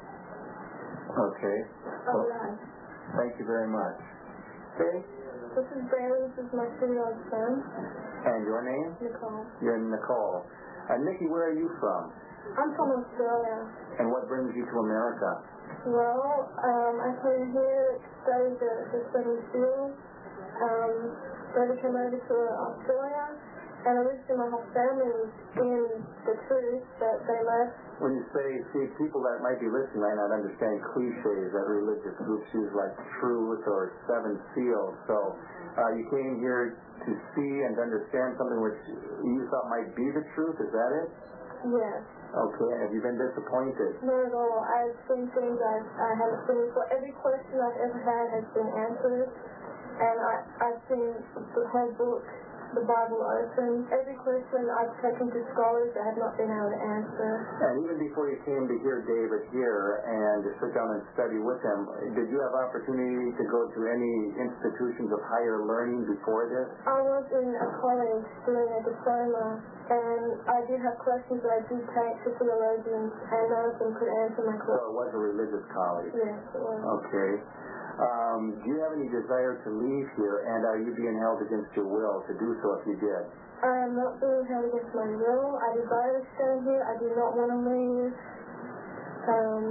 Okay. Our Well, life. thank you very much. Okay. This is Barry, this is my three-year-old son, And your name? Nicole. You're Nicole. And Nikki, where are you from? I'm from Australia. And what brings you to America? Well, um, I came here to study the, the seven seals. Um, then I came over to Australia, and originally my whole family was in the truth that they left. When you say, see, people that might be listening might not understand cliches that religious groups use, like truth or seven seals. So uh, you came here to see and understand something which you thought might be the truth. Is that it? Yes. Okay. Have you been disappointed? Not at all. I've seen things I've, I haven't seen before. Every question I've ever had has been answered. And I, I've seen the whole book, the Bible open. Every question I've taken to scholars that have not been able to answer. And even before you came to hear David here and to sit down and study with him, did you have opportunity to go to any institutions of higher learning before this? I was in a college doing a diploma, and I did have questions that I did take to theologians, and none of them could answer my So questions. it was a religious college. Yes, it was. Okay. Um, do you have any desire to leave here, and are you being held against your will to do so if you did? I am not being held against my will. I desire to stay here. I do not want to leave. Um,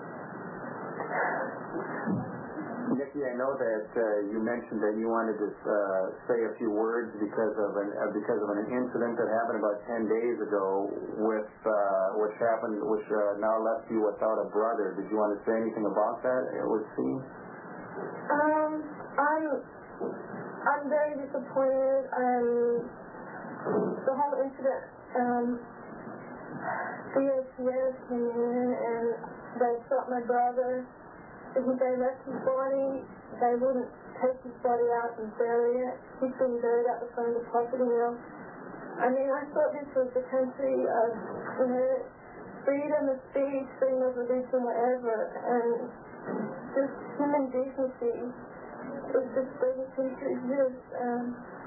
Nikki, I know that uh, you mentioned that you wanted to uh, say a few words because of an uh, because of an incident that happened about ten days ago with uh, which happened, which uh, now left you without a brother. Did you want to say anything about that? It would seem. Um, I'm, I'm very disappointed, and the whole incident, um, the A C S came in and they shot my brother. If they left his body, they wouldn't take his body out and bury it. He's been buried at the front of the property mill. I mean, I thought this was the country of, you know, freedom of speech, freedom of religion, whatever, and just human decency. It just doesn't seem to exist. Um,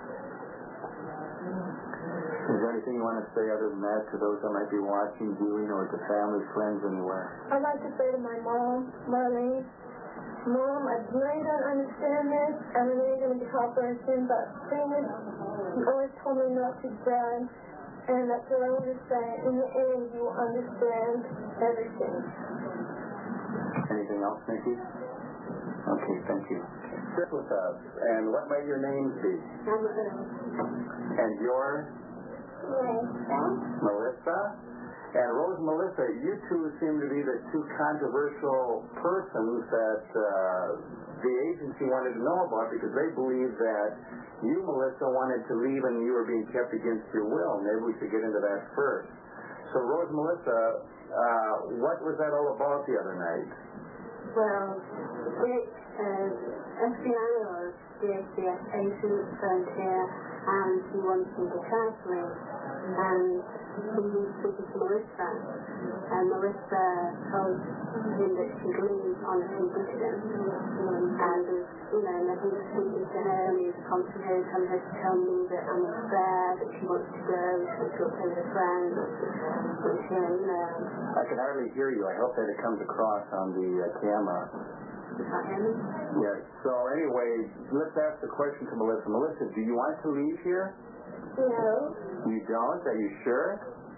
Is there anything you want to say other than that to those that might be watching, viewing, or to family, friends, anywhere? I'd like to say to my mom, Marlene, Mom, I really don't understand this, and I know you're going to be heartbroken, but please, you always told me not to judge, and that's what I want to say. In the end, you will understand everything. Anything else, Nikki? Okay, thank you. Sit with us, and what might your name be? And your? Melissa. Melissa? And Rose, Melissa, you two seem to be the two controversial persons that uh, the agency wanted to know about because they believe that you, Melissa, wanted to leave and you were being kept against your will. Maybe we should get into that first. So, Rose, Melissa, uh, what was that all about the other night? Well, Dick, uh, F B I or the A C S agent phoned here and he wanted me to counselling, and he was speaking to Melissa, and Melissa told him that she'd leave on a condition, and you know, and he was speaking to her and he was prompting her, telling her to tell me that I'm unfair, that she wants to go, she wants to go play with her friends, and she, you know. I can hardly hear you. I hope that it comes across on the uh, camera. Yes. So anyway, let's ask the question to Melissa. Melissa, do you want to leave here? No. You don't? Are you sure?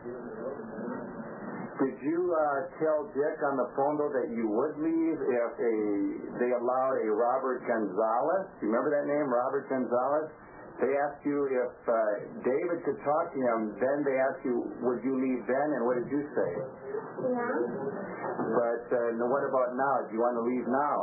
Did you uh, tell Dick on the phone, though, that you would leave if a they allowed a Robert Gonzalez? Do you remember that name, Robert Gonzalez? They asked you if uh, David could talk to him. Then they asked you, would you leave then? And what did you say? Yeah. But uh, what about now? Do you want to leave now?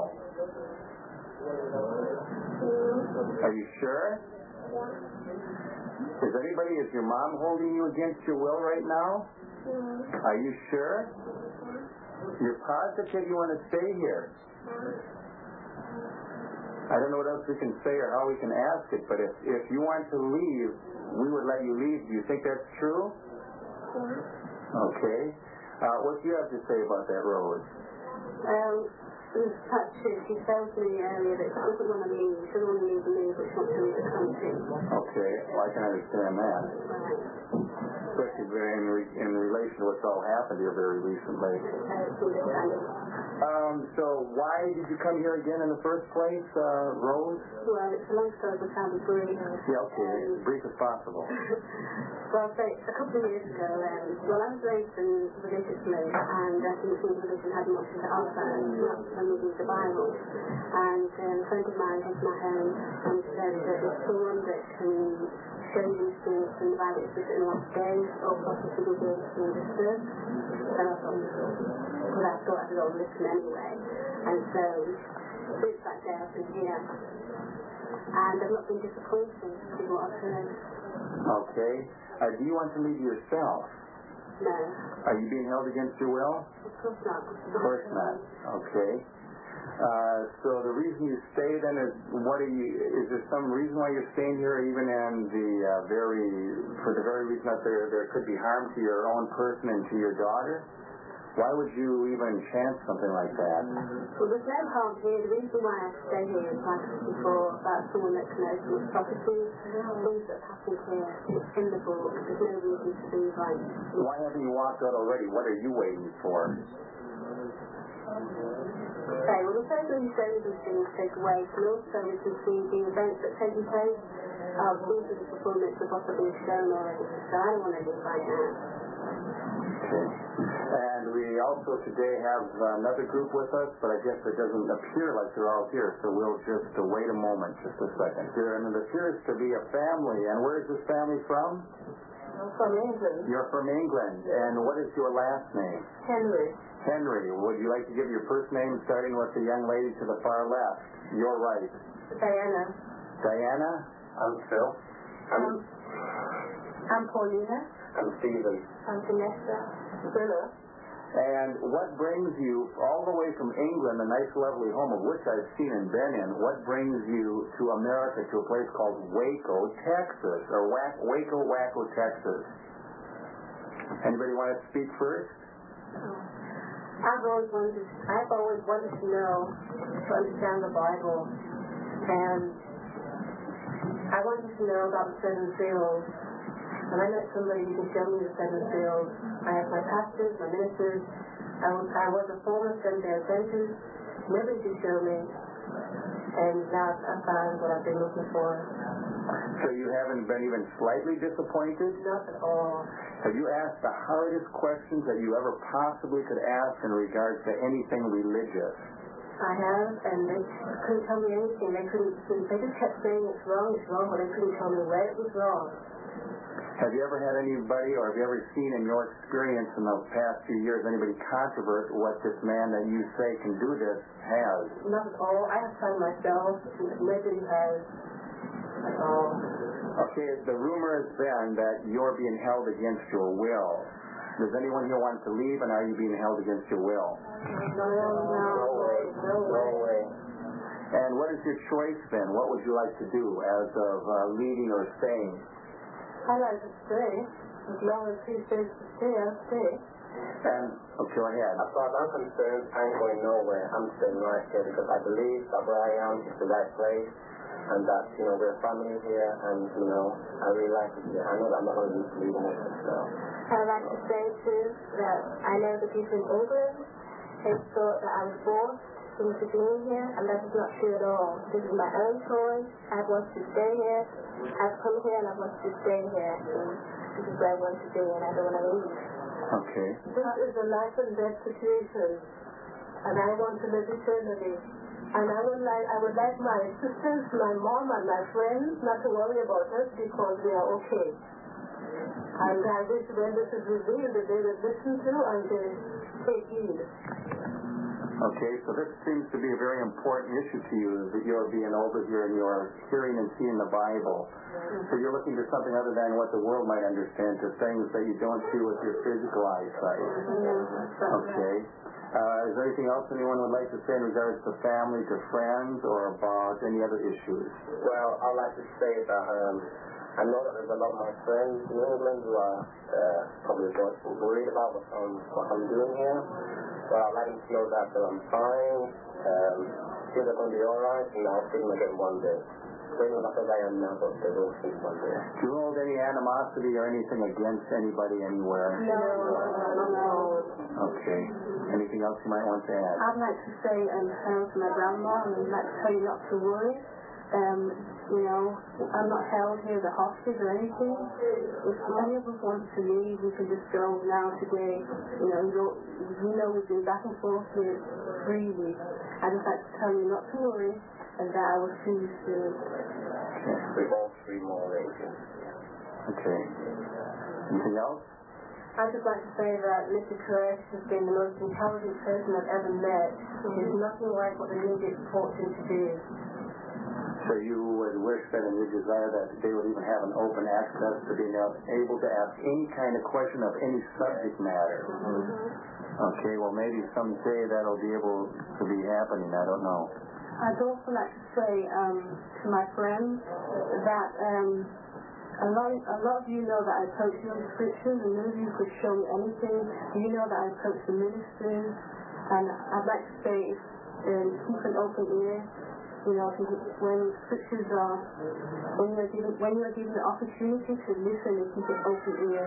Mm. Are you sure? Yeah. Is anybody, is your mom holding you against your will right now? Mm. Are you sure? You're positive you want to stay here? I don't know what else we can say or how we can ask it, but if, if you want to leave, we would let you leave. Do you think that's true? Yeah. Okay. Uh, what do you have to say about that, Rose? Um, it's quite true. She tells me earlier that she doesn't want to leave. She doesn't want to leave the move, but she wants to leave the country. Okay. Well, I can understand that. Right. Especially in, re- in relation to what's all happened here very recently. Um, so why did you come here again in the first place, uh, Rose? Well, it's a long story, but I'll be brief. Yeah, okay. Um, As brief as possible. Well, so a couple of years ago, um, well, I was raised in religiously, and I think the religion had much to offer, not when we read the Bible. And um, a friend of mine came to my home and said that there's someone that can show these things in the Bible, it's written in last days, or possibly will be able to be understood. So I thought, well, I thought I'd all listen anyway. And so, since that day, I've been here. And I've not been disappointed with what I've heard. Okay. Uh, do you want to leave yourself? No. Are you being held against your will? Of course not. Of course not. Okay. Uh, so the reason you stay then is, what are you, is there some reason why you're staying here, even in the uh, very, for the very reason that there, there could be harm to your own person and to your daughter? Why would you even chance something like that? Well, there's no harm here. The reason why I stay here is, like I said before, about someone that can open up property, things that have happened here. It's in the book. There's no reason to be like... Why haven't you walked out already? What are you waiting for? Okay, well, the first thing you say is these things take away, and also we can see the events that take place. Uh, these are the performance of what have been shown already, so I don't want to do right now. Okay. And we also today have another group with us, but I guess it doesn't appear like they're all here, so we'll just uh, wait a moment, just a second here. And it appears to be a family, and where is this family from? I'm from England. You're from England. And what is your last name? Henry. Henry. Would you like to give your first name, starting with the young lady to the far left? Your right. Diana. Diana? I'm Phil. I'm, Um, I'm Paulina. I'm Stephen. I'm Vanessa. Willa. And what brings you all the way from England, a nice lovely home of which I've seen and been in, what brings you to America, to a place called Waco, Texas, or Wac- Waco, Waco, Texas? Anybody want to speak first? I've always wanted, I've always wanted to know, to understand the Bible, and I wanted to know about the seven seals. And I met somebody who could show me the seven seals. I have my pastors, my ministers. I was, I was a former Seventh-day Adventist. Nobody could show me. And now I found what I've been looking for. So you haven't been even slightly disappointed? Not at all. Have you asked the hardest questions that you ever possibly could ask in regards to anything religious? I have, and they couldn't tell me anything. They couldn't. They just kept saying it's wrong, it's wrong, but they couldn't tell me where it was wrong. Have you ever had anybody, or have you ever seen in your experience in the past few years, anybody controvert what this man that you say can do this has? Not at all. I have found myself. Nobody has at all. Okay, the rumor has been that you're being held against your will. Does anyone here want to leave, and are you being held against your will? No, no, no way. No way. And what is your choice then? What would you like to do as of uh, leaving or staying? I like to stay. As long as he says to stay, I'll stay. And, oh, go ahead. As far as I'm concerned, I ain't going nowhere. I'm staying right here because I believe that where I am is the right place, and that, you know, we're family here, and, you know, I really like it here. I know that I'm not going to be leaving it, so. I'd like to say, too, that I know the people in England have thought that I was forced into being here, and that is not true at all. This is my own choice. I want to stay here. I've come here, and I want to stay here. And this is where I want to be, and I don't want to leave. Okay. This is a life and death situation, and I want to live eternally. And I would like, I would like my sisters, my mom, and my friends not to worry about us because we are okay. And I wish when this is revealed that they will listen to and they take heed. Okay, so this seems to be a very important issue to you, that you're being over here and you're hearing and seeing the Bible. Mm-hmm. So you're looking to something other than what the world might understand, to things that you don't see with your physical eyesight. Mm-hmm. Okay. Uh, is there anything else anyone would like to say in regards to family, to friends, or about any other issues? Well, I'd like to say that um, I know that there's a lot of my friends in England who are uh, probably worried about what I'm, what I'm doing here. But I'd like them to know that I'm fine, um, things are going to be alright, and I'll see them again one day. They know that I am now, but they will see me one day. Do you hold any animosity or anything against anybody anywhere? No, no, no. Okay. Anything else you might want to add? I'd like to say um, hello to my grandma, and I'd like to tell you not to worry. Um, you know, I'm not held here at the hostage or anything. If any of us wanted to leave, we can just go now today. You know, you know we've been back and forth here freely. I'd just like to tell you not to worry, and that I will see you soon. Okay. We've all three more agents. Okay. Anything else? I'd just like to say that Mister Koresh has been the most intelligent person I've ever met. He's nothing like what the media purports him to do. So you would wish that in your desire that they would even have an open access to being able to ask any kind of question of any subject matter. Mm-hmm. Okay, well maybe someday that'll be able to be happening, I don't know. I'd also like to say um, to my friends that um, a, lot, a lot of you know that I coach you on the scriptures, and none of you could show me anything. You know that I coach the ministers, and I'd like to say um, keep an open ear. You know, when scriptures are, when you're given, when you're given the opportunity to listen and keep an open ear.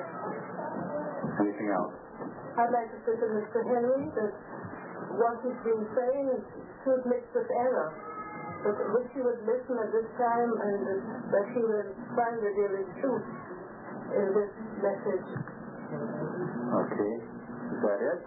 Anything else? I'd like to say to Mister Henry that what he's been saying is to admit this error. But wish he would listen at this time, and that he would find that there is truth in this message. Okay. Is that it?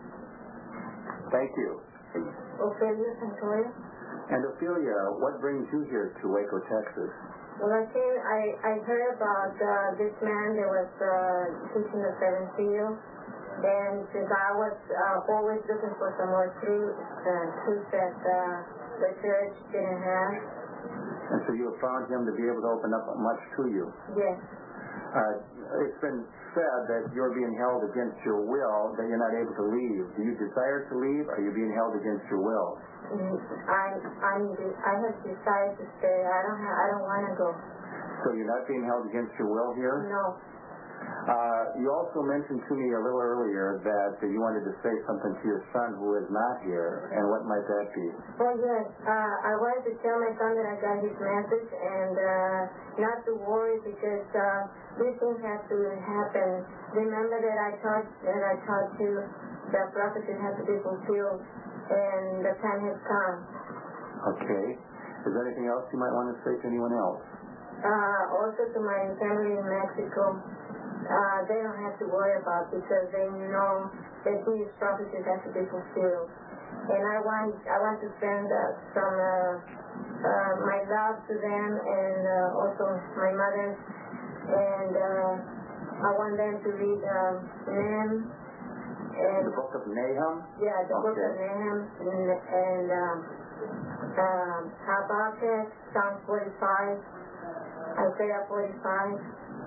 Thank you. Ophelia, Victoria. And Ophelia, what brings you here to Waco, Texas? Well, I came, I, I heard about uh, this man that was uh, teaching the seven seal, and since I was uh, always looking for some more truth, uh, truth that uh, the church didn't have. And so you have found him to be able to open up much to you. Yes. Uh, it's been said that you're being held against your will, that you're not able to leave. Do you desire to leave, or are you being held against your will? Mm, I'm, I'm, I have decided to stay. I don't have, I don't want to go. So you're not being held against your will here? No. Uh, you also mentioned to me a little earlier that uh, you wanted to say something to your son who is not here, and what might that be? Well, yes. Uh, I wanted to tell my son that I got his message, and uh, not to worry, because uh, these things have to happen. Remember that I taught that I taught you that prophecy has to be fulfilled, and the time has come. Okay. Is there anything else you might want to say to anyone else? Uh, also to my family in Mexico. Uh, they don't have to worry about, because they know that these prophecies have to be fulfilled. And I want I want to send uh, some uh, uh, my love to them, and uh, also my mother. And uh, I want them to read uh, Nahum. And the book of Nahum? Yeah, the okay. book of Nahum, and, and um, um, Habakkuk, Psalm forty-five, Isaiah forty-five.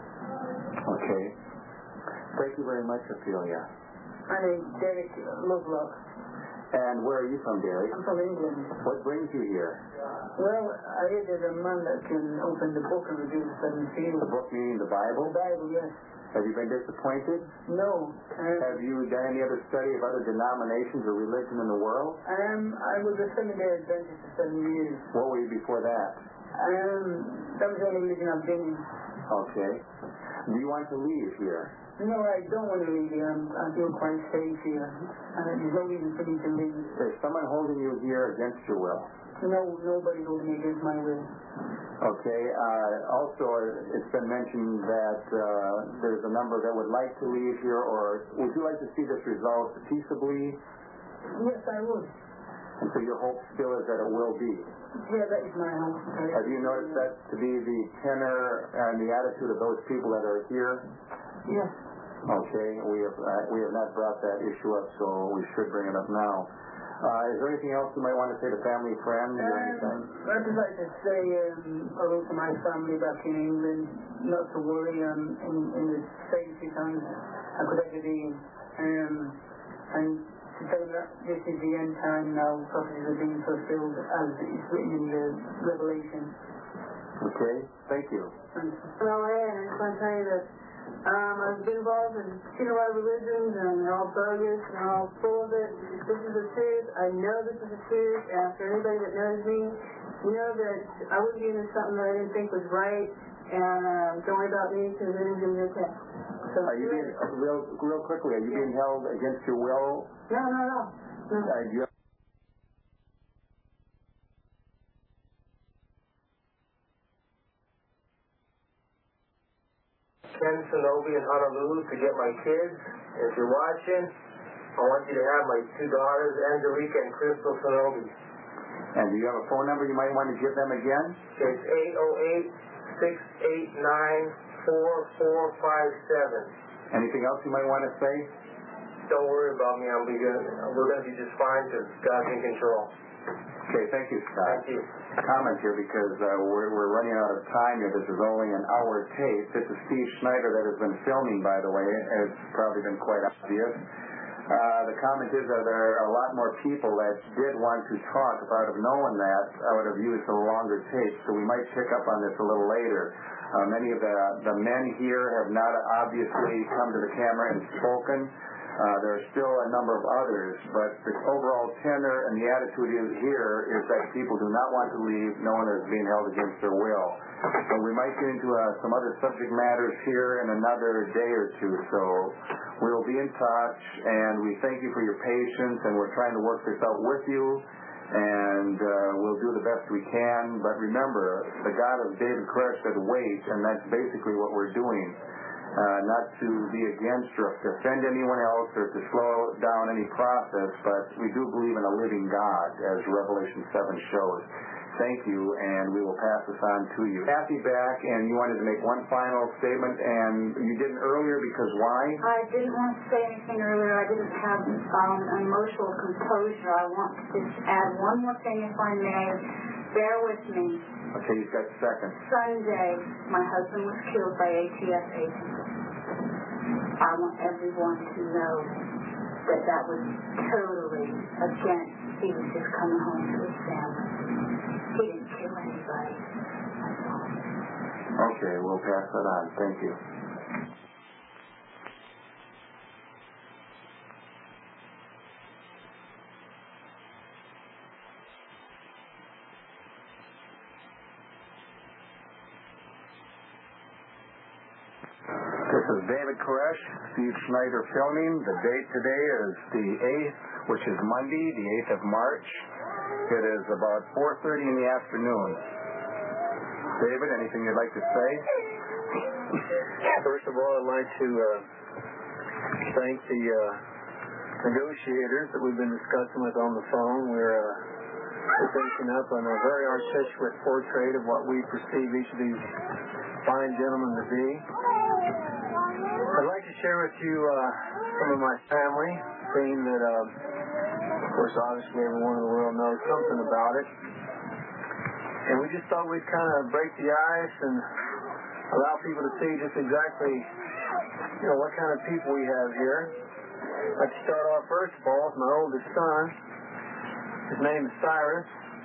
Okay. Thank you very much, Ophelia. My name's Derek Lovelock. And where are you from, Derek? I'm from England. What brings you here? Well, I heard there's a man that can open the book and reveal the seven seals. The book meaning the Bible? The Bible, yes. Have you been disappointed? No. Um, Have you done any other study of other denominations or religion in the world? Um, I was a seminary Adventist for seven years. What were you before that? Um, that was the only religion I've been in. Okay. Do you want to leave here? No, I don't want to leave here. I'm, I feel quite safe here. And there's no reason for me to leave. Is someone holding you here against your will? No, nobody holding me against my will. Okay. Uh, also, it's been mentioned that uh, there's a number that would like to leave here, or would you like to see this resolved peaceably? Yes, I would. And so your hope still is that it will be? Yeah, that is my hope. Have you noticed that to be the tenor and the attitude of those people that are here? Yes. Okay, we have uh, we have not brought that issue up, so we should bring it up now. Uh, is there anything else you might want to say to family, friends, or anything? Um, I'd just like to say um, hello to my family back in England. Not to worry, I'm in, in the safest hands I could ever be in. Um, and to tell them that this is the end time now, prophecies are being fulfilled as it's written in the Revelation. Okay, thank you. Well, and I just want to tell you that Um, I've been involved in seen a lot of religions, and they're all bogus and they're all full of it. This is the truth. I know this is the truth. And for anybody that knows me, you know that I wouldn't get into something that I didn't think was right. And um, don't worry about me, because it isn't going to be okay. So, are you being, uh, real, real quickly, are you yeah. being held against your will? No, no, no. no. Uh, do you Ken Sonobi in Honolulu to get my kids. If you're watching, I want you to have my two daughters, Angelica and Crystal Sonobi. And do you have a phone number you might want to give them again? It's eight oh eight, six eight nine, four four five seven. Anything else you might want to say? Don't worry about me. I'll be good. We're going to be just fine because God's in control. Okay, thank you, Scott. Thank you. Comment here because uh, we're, we're running out of time here. This is only an hour tape. This is Steve Schneider that has been filming, by the way. It's probably been quite obvious. Uh, the comment is that there are a lot more people that did want to talk. If I would have known that, I would have used a longer tape, so we might pick up on this a little later. Uh, many of the, the men here have not obviously come to the camera and spoken. Uh, there are still a number of others, but the overall tenor and the attitude is here is that people do not want to leave knowing they're being held against their will. So we might get into uh, some other subject matters here in another day or two. So we will be in touch, and we thank you for your patience, and we're trying to work this out with you, and uh, we'll do the best we can. But remember, the God of David Koresh said wait, and that's basically what we're doing. Uh, not to be against or to offend anyone else or to slow down any process, but we do believe in a living God, as Revelation seven shows. thank you, and we will pass this on to you. Kathy back, and you wanted to make one final statement, and you didn't earlier because why? I didn't want to say anything earlier. I didn't have um, emotional composure. I want to just add one more thing, if I may. Bear with me. Okay, you've got seconds. Sunday, my husband was killed by A T F agents. I want everyone to know that that was totally against. He was just coming home to his family. He didn't kill anybody. That's all. Okay, we'll pass that on. Thank you. This is David Koresh, Steve Schneider filming. The date today is the eighth, which is Monday, the eighth of March. It is about four thirty in the afternoon. David, anything you'd like to say? First of all, I'd like to uh, thank the uh, negotiators that we've been discussing with on the phone. We're, uh, we're finishing up on a very articulate portrait of what we perceive each of these fine gentlemen to be. I'd like to share with you uh, some of my family, seeing that, uh, of course, obviously everyone in the world knows something about it. And we just thought we'd kind of break the ice and allow people to see just exactly, you know, what kind of people we have here. I'd like to start off first of all with my oldest son. His name is Cyrus.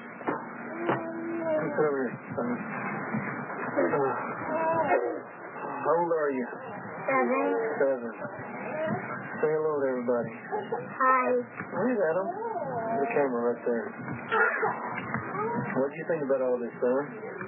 Come over here, son. Uh, how old are you? Seven. Seven. Say hello to everybody. Hi. Wave at them. The camera right there. What do you think about all this, son?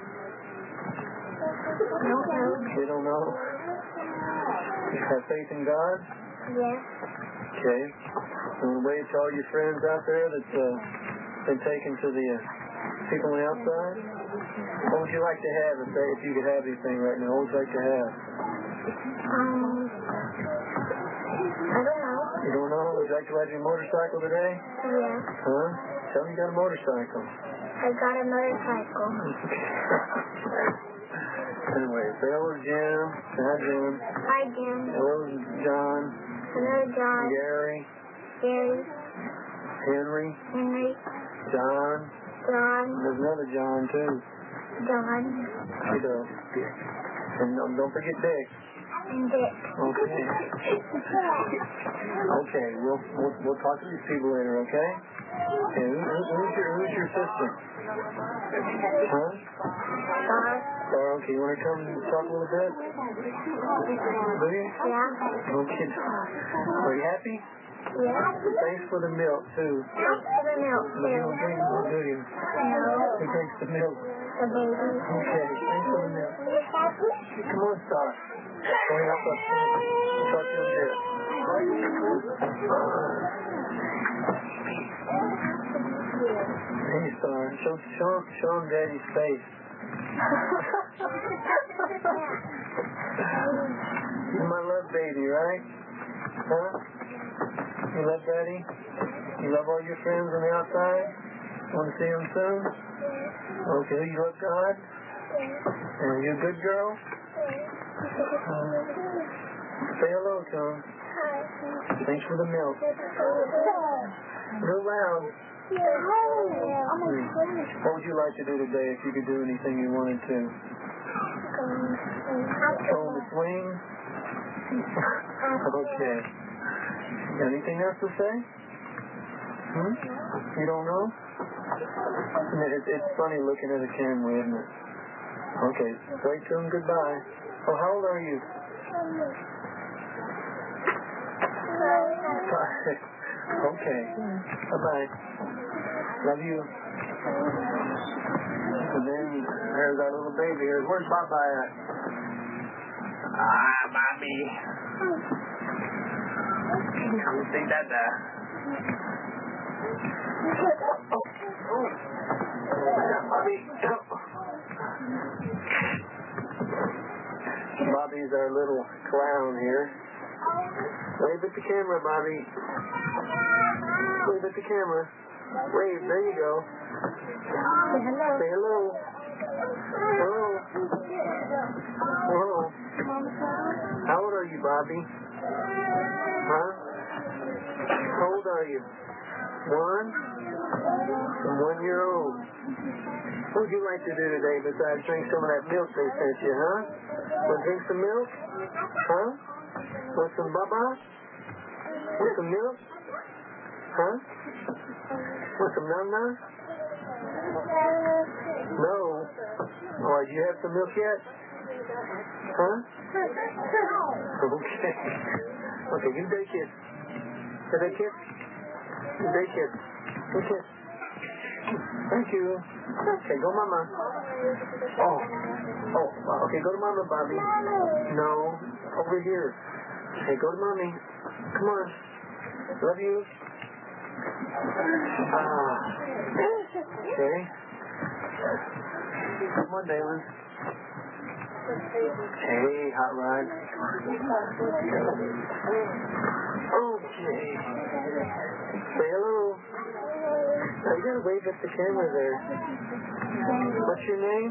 I don't know. You don't know? You have faith in God? Yes. Okay. You want to wave to all your friends out there that's uh, been taken to the uh, people on the outside? What would you like to have if, they, if you could have anything right now? What would you like to have? Um, I don't know. You don't know? Would you like to ride your motorcycle today? Yes. Huh? Tell me you got a motorcycle. I got a motorcycle. Anyway, say hello to Jim. Hi, Jim. Hi, Jim. Hello to John. Hello, John. Gary. Gary. Henry. Henry. John. John. There's another John, too. John. You know. And um, don't forget Dick. And Dick. Okay. Okay, we'll, we'll we'll talk to these people later, okay? Okay, who, who, who's your who's your sister? Huh? Star. Star, okay, you want to come and talk a little bit? Do you? Yeah. Okay. Are you happy? Yeah. Thanks for the milk, too. Thanks for the milk, You too. don't drink milk, do you? No. Who drinks the milk? The baby. Okay, thanks for the milk. You happy? Come on, Star. Hurry up. We'll talk to you in a bit. Hey, Star. Show, show, show him Daddy's face. You're my love baby, right? Huh? You love Daddy? You love all your friends on the outside? Want to see them soon? Okay, you love God? And you a good girl? Uh, say hello to him. Thanks for the milk. Real loud. Hmm. What would you like to do today if you could do anything you wanted to? Go on the swing? Okay. Got anything else to say? Hmm? You don't know? It, it's funny looking at a camera, isn't it? Okay, wave to him goodbye. Oh, how old are you? Five. Okay. Bye-bye. Love you. And then there's our little baby here. Where's Baba at? Ah, Bobby. Come see Dada. Oh. Bobby. Bobby's our little clown here. Wave at the camera, Bobby. Wave at the camera. Wave, there you go. Say hello. Say hello. Hello. Hello. How old are you, Bobby? Huh? How old are you? One? I'm one year old. What would you like to do today besides drink some of that milk they sent you, huh? Want to drink some milk? Huh? Want some baba? Want some milk? Huh? Want some nana? No. Oh, do you have some milk yet? Huh? Okay. Okay, give that kiss. Give that kiss. Give that kiss. Good kiss. Thank you. Okay, go mama. Oh. Oh, okay, go to mama, Bobby. No. Over here. Okay, go to mommy. Come on. Love you. Ah. Okay. Come on, Dalen. Hey, Hot Rod. Okay. Say hello. Oh, you gotta wave at the camera there. What's your name?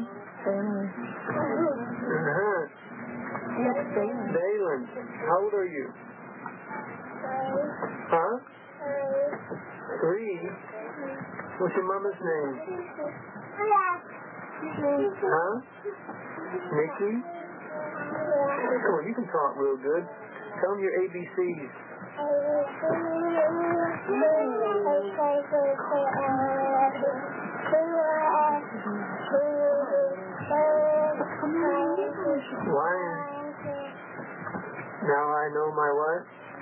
Uh-huh. Dalen. How old are you? Huh? Three? What's your mama's name? Huh? Nikki? Come on, you can talk real good. Tell them your A B Cs. Lion. Now I know my what?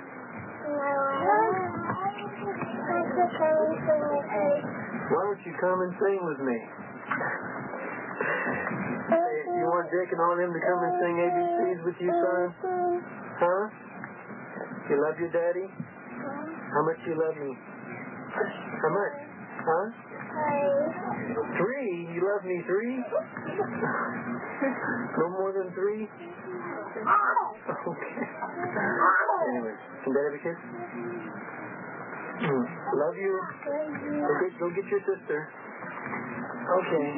Why don't you come and sing with me? Hey, you want Dick and all them to come and sing A B Cs with you, son? Huh? You love your daddy? How much you love me? How much? Huh? Three? You love me three? No more than three? Okay. Anyway, can Dad have a kiss? Mm. Love you. Go get, go get your sister. Okay.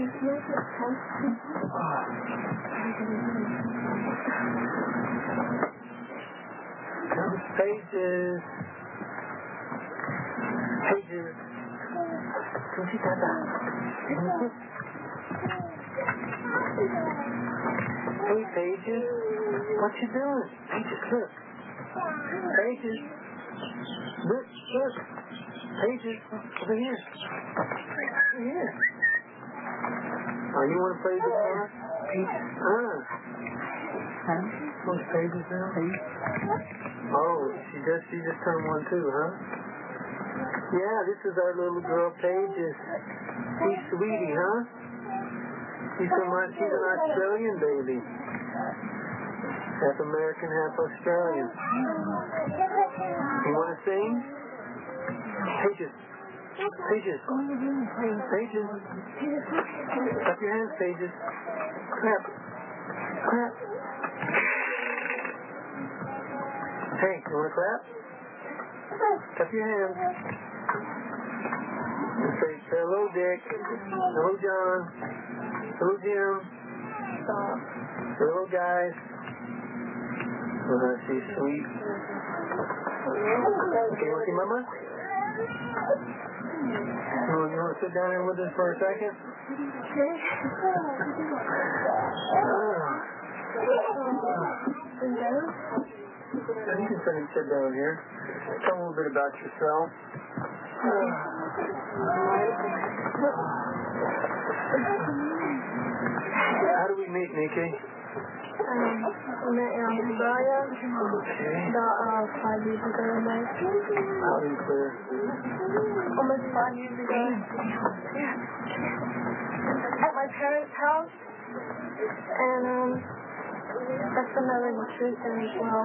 Pages. Pages. Hey, Pages. What you doing? Pages, look. Pages. Look, look. Pages. Over here. Over here. Oh, you want to play this one? Pages. Ah. Huh? What's Pages now? Oh, she just she just turned one too, huh? Yeah, this is our little girl, Pages. She's sweetie, huh? She's from she's an Australian baby. Half American, half Australian. You want to sing? Pages. Pages. Pages. Clap your hands, Pages. Clap. Clap. Hey, you want to clap? Clap your hands. And say, hello, Dick. Hello, John. Hello, Jim. Hello, guys. Oh, she's sweet. Okay, you want to see Mama? You want, you want to sit down here with us for a second? You can sit, sit down here. Tell a little bit about yourself. How do we meet, Nikki? Um, I met in Australia Okay. about uh, five years ago, almost. Loud and clear. Almost five years ago. At my parents' house. And um, that's when I learned the truth there as well.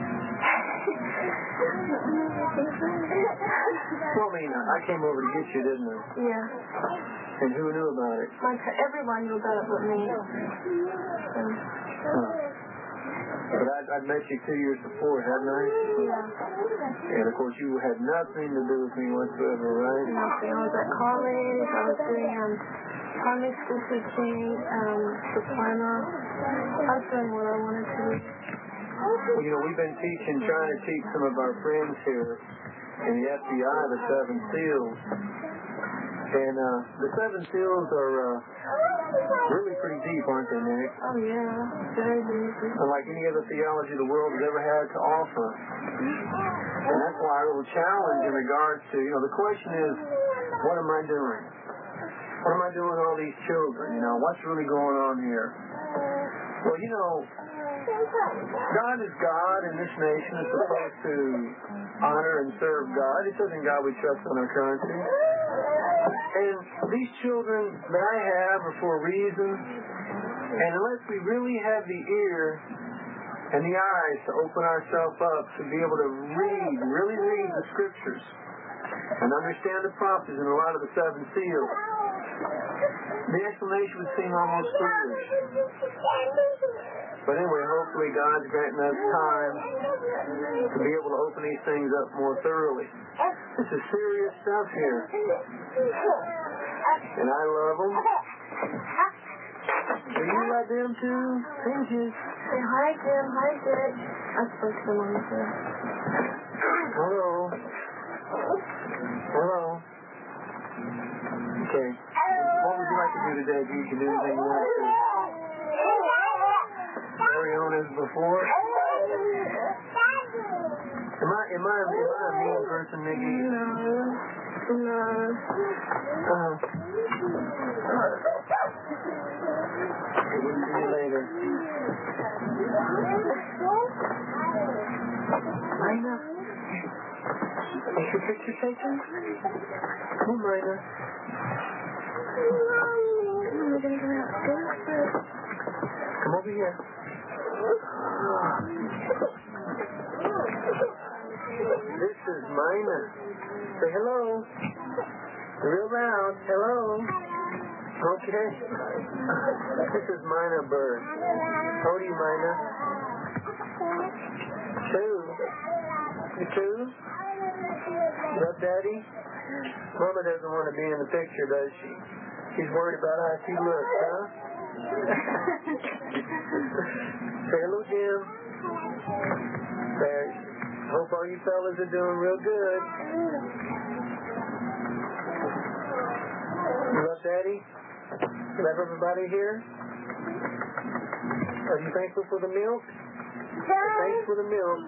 Well, I mean, I came over to get you, didn't I? Yeah. And who knew about it? My, everyone knew about it but me. So, Huh. But I'd, I'd met you two years before, hadn't I? Yeah. And of course you had nothing to do with me whatsoever, right? Nothing. I was at college. I was doing um, primary school teaching, um, diploma. I was doing what I wanted to do. Well, you know, we've been teaching, trying to teach some of our friends here in the F B I the Seven Seals. And uh, the Seven Seals are uh, really pretty deep, aren't they, Nick? Oh, yeah. Very deep. Unlike any other theology the world has ever had to offer. And that's why our little challenge in regards to, you know, the question is, what am I doing? What am I doing with all these children? You know, what's really going on here? Well, you know, God is God, and this nation is supposed to honor and serve God. It says in God we trust on our currency. And these children that I have are for a reason. And unless we really have the ear and the eyes to open ourselves up to be able to read, really read the scriptures and understand the prophecies and a lot of the seven seals, the explanation would seem almost foolish. But anyway, hopefully God's granting us time to be able to open these things up more thoroughly. This is serious stuff here. And I love them. Do you love them too? Thank you. Say hi, Jim. Hi, Jim. I spoke to them on the phone. Hello. Hello. Okay. What would you like to do today? If you can do anything you want to. Carry on as before. Am I am I am I a mean person, Nikki? No. No. Uh-huh. We'll see you later. Mina? Is your picture taken? Come on, Mina. Come over here. This is Mina. Say hello. Real loud. Hello. Okay. This is Mina Bird. How old are you, Mina? Two. You two? Love Daddy? Mama doesn't want to be in the picture, does she? She's worried about how she looks, huh? Say hello, Jim. There. Hope all you fellas are doing real good. You love Daddy? You love everybody here? Are you thankful for the milk? Thanks for the milk.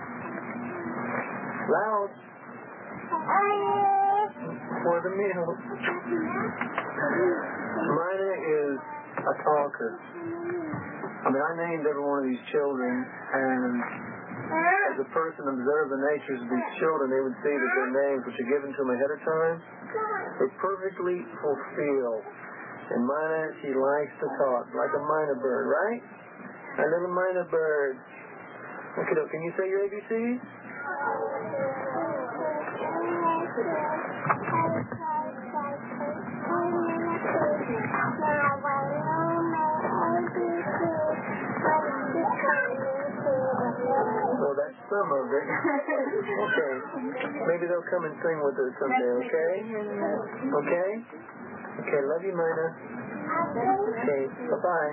Loud. For the milk. Mina is a talker. I mean, I named every one of these children, and as a person observed the natures of these children, they would see that their names, which are given to them ahead of time, were perfectly fulfilled. And Mina, she likes to talk, like a Mina bird, right? A little Mina bird. Okay, can you say your A B Cs? Well, that's some of it. Okay. Maybe they'll come and sing with us someday, okay? Okay? Okay, love you, Mina. Okay, bye-bye.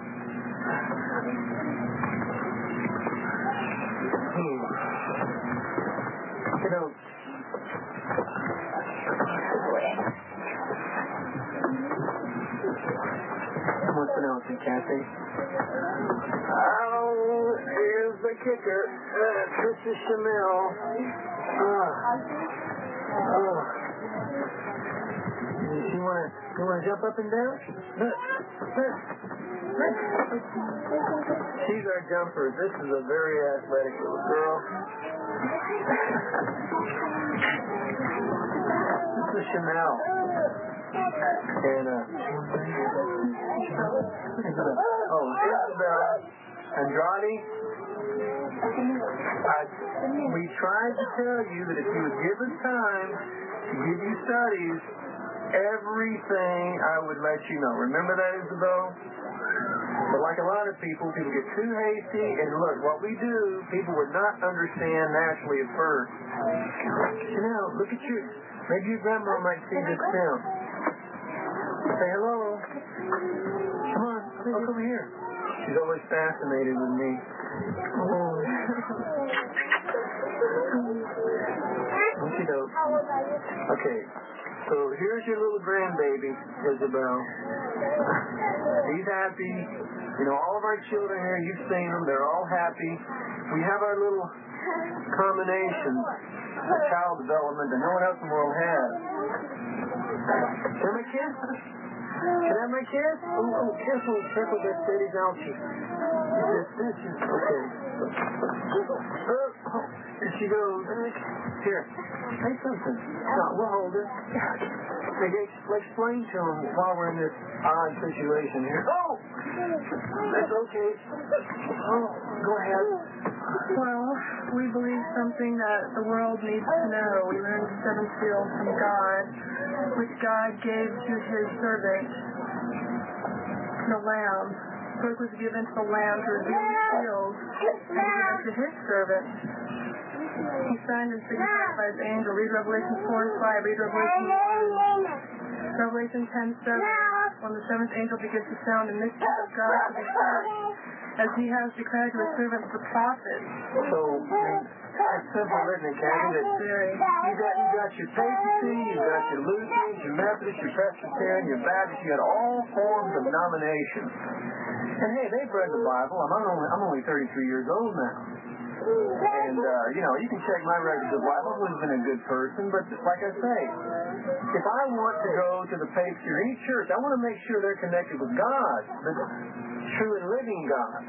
Hmm. You know, what's the announcement, Kathy? Oh, here's the kicker. Uh, this is Chanel. Ah. Oh. You wanna, you wanna jump up and down? Look, look, look. She's our jumper. This is a very athletic little girl. This is Chanel. And, uh, oh, Isabel, Andrade, I, we tried to tell you that if you would give us time to give you studies, everything I would let you know. Remember that, Isabel? But like like a lot of people, people get too hasty, and look, what we do, people would not understand naturally at first. You know, look at you. Maybe your grandma might see this film. Say hello. Come on, oh, come here. She's always fascinated with me. Oh. Okay, so here's your little grandbaby, Isabel. He's happy. You know, all of our children here, you've seen them, they're all happy. We have our little combination of child development that no one else in the world has. Can I have my kiss? Can I have my kiss? Oh, oh, careful, careful, that steady's ouchie. This, this is, okay. Oh, oh, there she goes. Here, say something. No, we'll hold her. Let's explain to him while we're in this odd situation here. Oh! That's okay. Oh, go ahead. Well, we believe something that the world needs to know. We learned the seven seals from God, which God gave to his servant, the Lamb. The book was given to the Lamb to reveal the seals, and given to his servant. He signed and signified by his angel. Read Revelation four and five. Read Revelation one. Revelation ten seven. When the seventh angel begins to sound, the mystery of God will be heard, as he has declared to his servants the prophets. So, that's simple, isn't it, Kathy? That you got, you got your papacy, you got your Lutherans, your Methodists, your Presbyterian, your Baptists, you got all forms of denominations. And hey, they've read the Bible. I'm only, I'm only thirty-three years old now. And, uh, you know, you can check my records of life. I've always been a good person, but like I say, if I want to go to the papacy or any church, I want to make sure they're connected with God, the true and living God.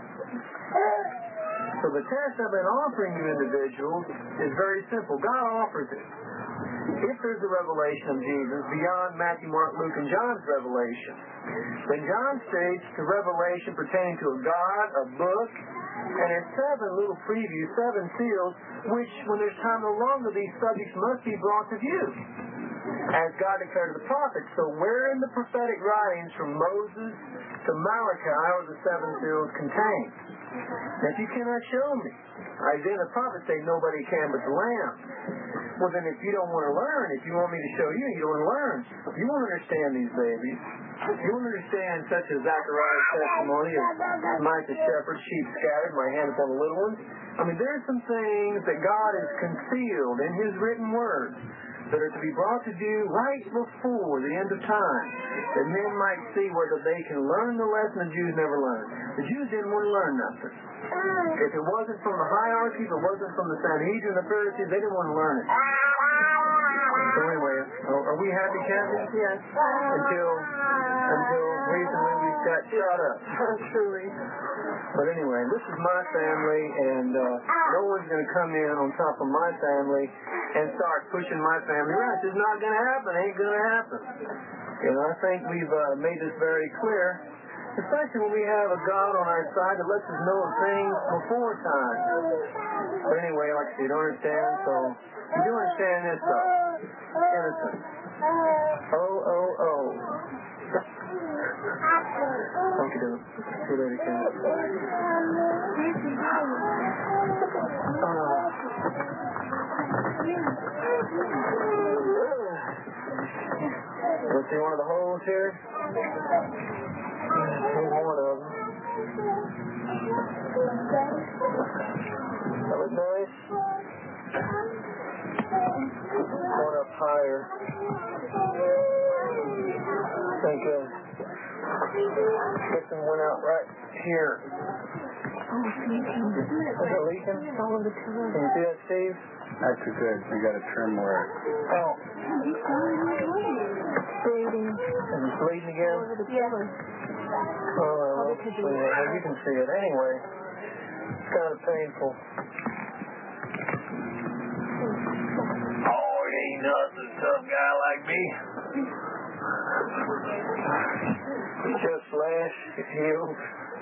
So the test I've been offering you individuals is very simple. God offers it. If there's a revelation of Jesus beyond Matthew, Mark, Luke, and John's revelation, then John states the revelation pertaining to a God, a book, and in seven little previews, seven seals, which, when there's time no longer, these subjects must be brought to view, as God declared to the prophets. So where in the prophetic writings from Moses to Malachi are the seven seals contained? Now, if you cannot show me, Isaiah the prophet say nobody can but the Lamb. Well, then if you don't want to learn, if you want me to show you, you don't want to learn. You won't understand these babies. You won't understand such as Zechariah's testimony of Mike the shepherd, sheep scattered, my hand upon the little ones. I mean, there's some things that God has concealed in his written word that are to be brought to view right before the end of time, that men might see whether they can learn the lesson the Jews never learned. The Jews didn't want to learn nothing. If it wasn't from the hierarchy, if it wasn't from the Sanhedrin, the Pharisees, they didn't want to learn it. So anyway, are we happy, Kathy? Yes. Until, until recently we got shut up. Truly. But anyway, this is my family, and uh, no one's going to come in on top of my family and start pushing my family around. It's just not going to happen. It ain't going to happen. You know, I think we've uh, made this very clear, especially when we have a God on our side that lets us know of things before time. But anyway, like I said, you don't understand, so you do understand this, though. Innocent. Oh, oh, oh. Okay, dude. See you later, Ken. Uh, let's see one of the holes here. Here's one of them. That was nice. Going up higher. I think uh, this one went out right here. Oh, it's leaking. Is it leaking? It's all of the time. Can you see that, Steve? Not too good. You got to trim where. Oh. Bleeding. Is it bleeding again? Yeah. Oh, well, well, you can see it. Anyway, it's kind of painful. Oh, it ain't nothing, tough guy like me. It's just flesh. It's healed.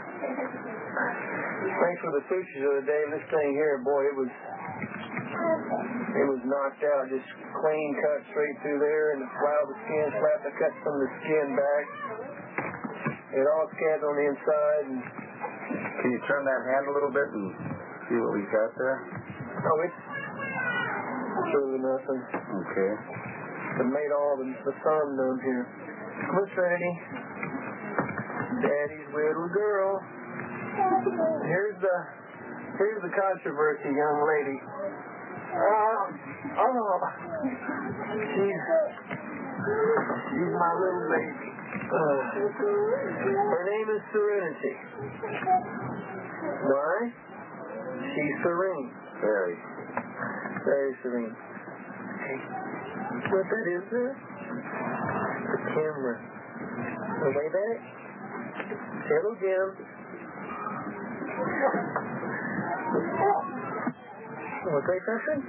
Thanks for the sutures the other day. This thing here, boy, it was it was knocked out, just clean cut straight through there, and wow, the skin slapped. I cut some of the skin back. It all scanned on the inside, and Can you turn that hand a little bit and see what we've got there? Oh, it's really nothing. Okay. It made all the, the thumb down here. Come on, Trinity. Daddy's little girl. Here's the here's the controversy, young lady. Uh, oh, she's she's my little baby. Uh, her name is Serenity. Why? She's serene. Very. Very serene. Hey, what that is there? The camera. Oh, wave at it. Hello, Jim. Want to play something?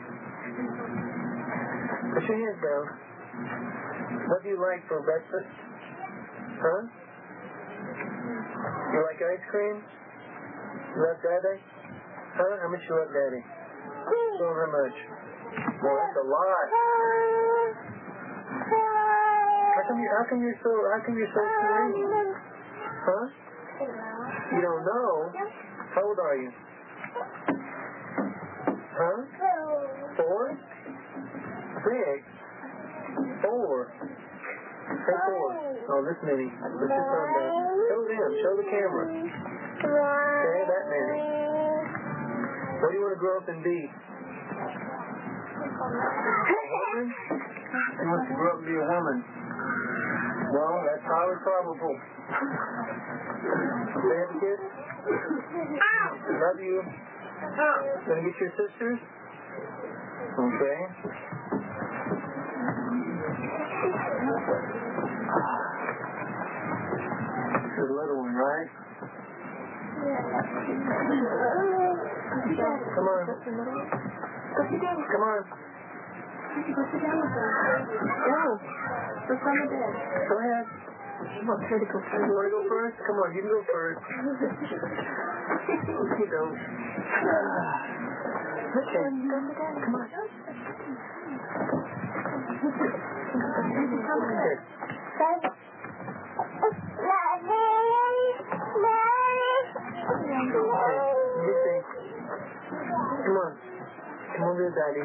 Put your hands down. What do you like for breakfast? Huh? You like ice cream? You love Daddy? Huh? How much you love Daddy? Well, how much? Well, that's a lot. How come you? How come you're so? How come you're so serene? Huh? You don't know? How old are you? Huh? Four? Six? Four? Say four. Oh, this many. Put your thumb down. Show them. Show the camera. Okay, that many. What do you want to grow up and be? A woman? She wants to grow up and be a woman. Well, that's highly probable. Say it, kid. Love you. Gonna get your sisters? Okay. This is a little one, right? Come on. Come on. Go. Go ahead. Come on, try to go first. You want to go first? Come on, you can go first. You don't. Okay. Come on. Good. Come on. Come over here, Daddy.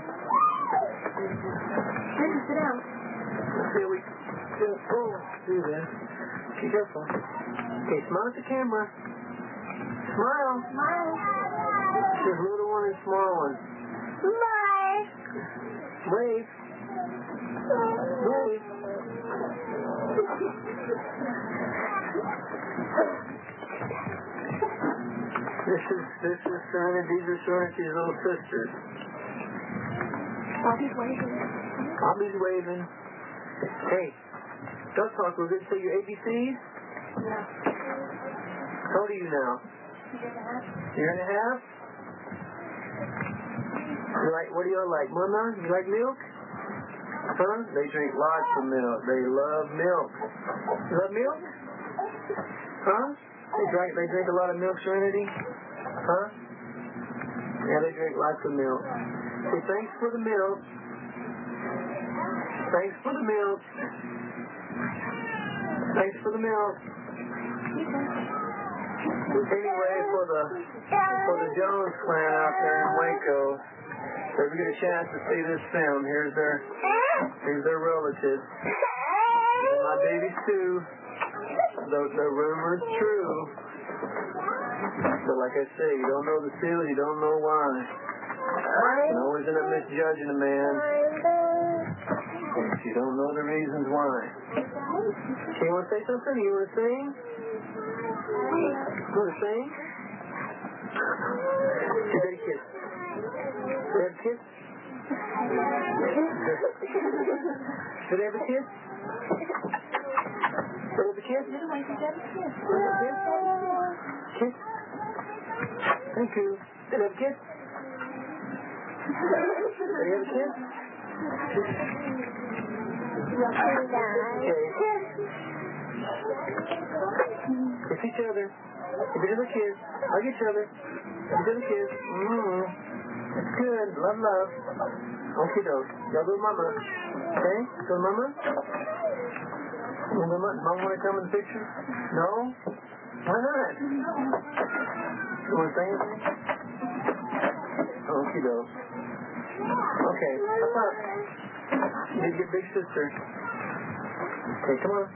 Sit down. Here we go. Oh, do this. Be careful. Okay, smile at the camera. Smile. Smile. There's little one and small one. Smile. Wave. Wave. This is this is Serenity. These are Serenity's little sisters. Bobby's waving. Bobby's waving. Hey, don't talk. We're going to say your A B Cs? No. How old are you now? Year and a half? You like, what do you like, Mama? You like milk? Huh? They drink lots of milk. They love milk. You love milk? Huh? They drink, they drink a lot of milk, Serenity? Huh? Yeah, they drink lots of milk. Say thanks for the milk. Thanks for the milk. Thanks for the milk. Anyway, for the for the Jones clan out there in Waco, if we get a chance to see this film, here's their here's their relatives. And my babies too. The the rumor's true. But like I say, you don't know the seals, you don't know why. You can always end up misjudging a man if you don't know the reasons why. Okay, you want to say something? You want to sing? You want to sing? Did they kiss? Did they have a kiss? Did they have a kiss? Did they have a kiss? Did they have a kiss? Kiss? Thank you. Did they have a kiss? Did they have a kiss? Okay. Kiss each other. Give each other a kiss. Hug each other. Give each other a kiss. Mm-hmm. That's good. Love, love. Okie doke. Y'all go to Mama. Okay? Go to Mama? Mama, Mama want to come in the picture? No? Why not? You want to say anything? Okie doke. Okay, come on. You need to get big sister. Okay, come on.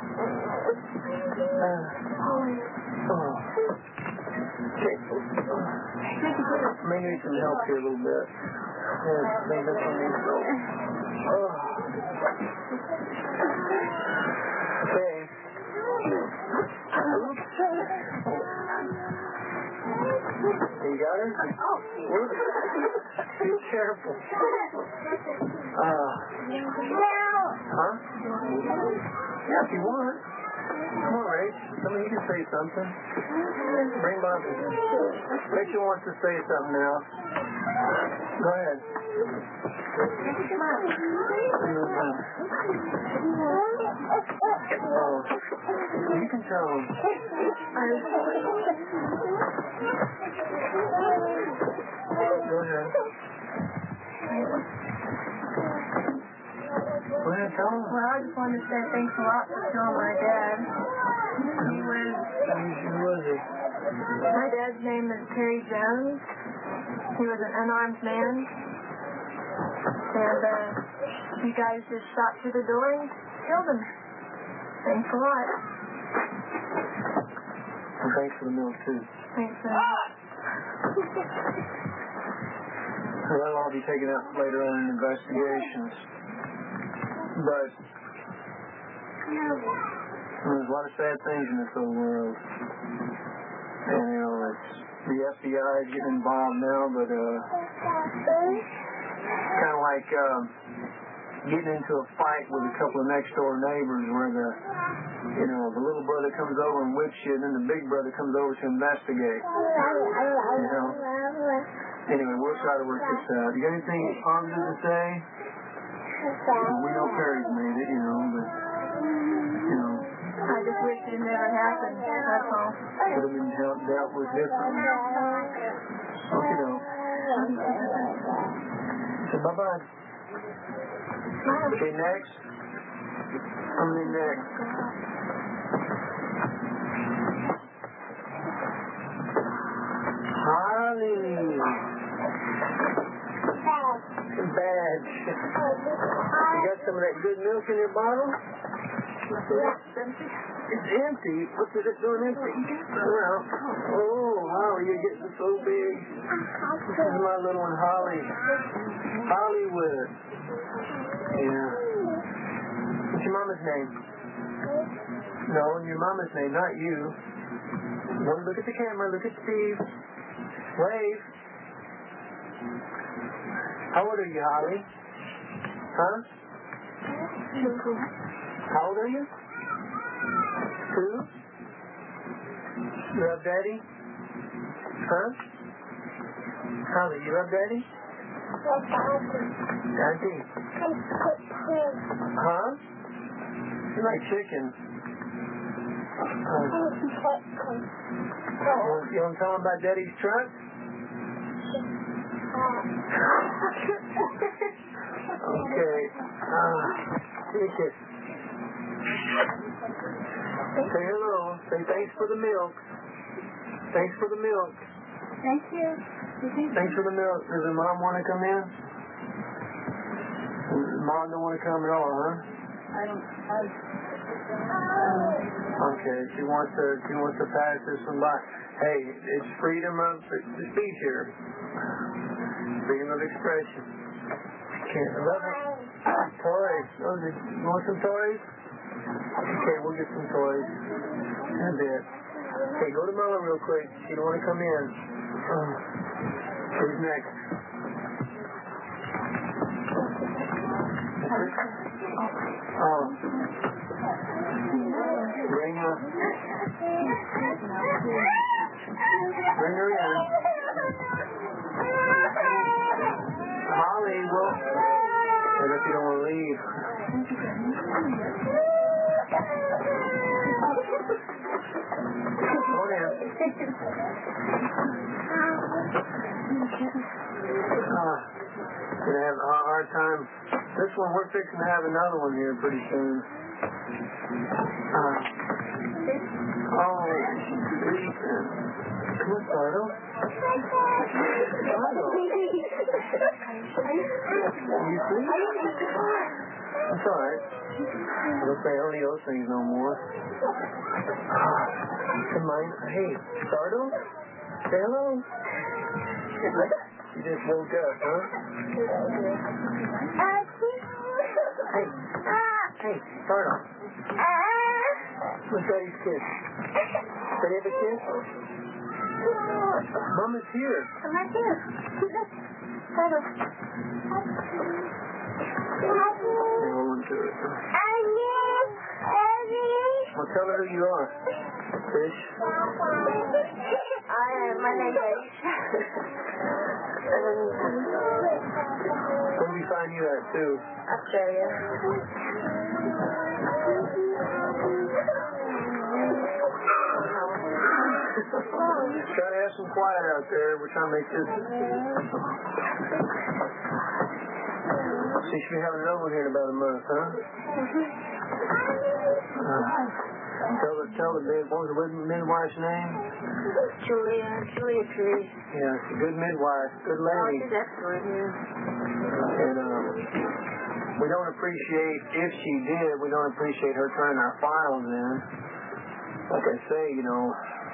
Uh, oh. Okay. May need some help here a little bit. Yeah, maybe this one needs help. Oh. Okay. You got her? Be careful. Uh, huh? Yeah, if you want. Come on, Ray. Come on, you can say something. Bring Bobby. Rachel wants to say something now. Go ahead. Oh, you can tell him. Go ahead. Go ahead, tell him. Well, I just wanted to say thanks a lot for killing my dad. He was... Who was he? My dad's name is Terry Jones. He was an unarmed man. And uh, you guys just shot through the door and killed him. Thanks a lot. And thanks for the milk, too. Thanks a lot. Well, that'll all be taken up later on in investigations. But there's a lot of sad things in this old world. And, you know, it's, the F B I is getting involved now, but uh, kind of like uh, getting into a fight with a couple of next-door neighbors where the, you know, the little brother comes over and whips you, and then the big brother comes over to investigate. You know? Anyway, we'll try to work this out. You got anything positive to say? Well, we know Perry's made it, you know, but, you know. I just wish it never happened. That's all. Could have been dealt, dealt with differently. Okay, though. So, bye-bye. Okay, next. How many next? Holly. Badge. You got some of that good milk in your bottle? It's empty. It's empty? What's it doing empty? Well, oh, Holly, you're getting so big. This is my little one, Holly. Hollywood. Yeah. What's your mama's name? No, your mama's name, not you. Don't look at the camera. Look at Steve. Wave. How old are you, Holly? Huh? How old are you? Two? You love Daddy? Huh? Holly, you love Daddy? Daddy? Huh? You like chicken? Uh, you want to tell him about Daddy's truck? Okay. Uh, take it. Say hello. Say thanks for the milk. Thanks for the milk. Thank you. Thanks for the milk. Does her mom want to come in? Mom don't want to come at all, huh? I don't. I, okay. She wants to. She wants to pass this one by. Hey, it's freedom of speech here. Freedom of expression. Okay, eleven. Toys. Oh, you want some toys? Okay, we'll get some toys in a bit. Okay, go to Mama real quick. She don't want to come in. Oh. Who's next? Oh. Bring her. Bring her in. Holly, well, I guess you don't want to leave. Come on in. Uh, gonna have a hard time. This one, we're fixing to have another one here pretty soon. Uh, oh, she's sleeping. Come on. Cardo. Cardo. You see? It's alright. I don't say any of those things no more. Come on. Hey, Cardo? Say hello. You just woke up, huh? Hey. Hey, Cardo. What's Daddy's kiss? Can you have a kiss? Mom is here. Mama's here. Cardo. Hold on to it. Well, tell her who you are. Fish. I am. My name is Aisha. Where do we find you at, too? Australia. Try to have some quiet out there. We're trying to make this. She should be having it over here in about a month, huh? Uh, tell the tell the babe, what was the midwife's name? Julia. Julia Tree. Yeah, she's a good midwife, good Oh, lady. she's excellent, yeah. And um, we don't appreciate, if she did, we don't appreciate her turning our files in. Like I say, you know,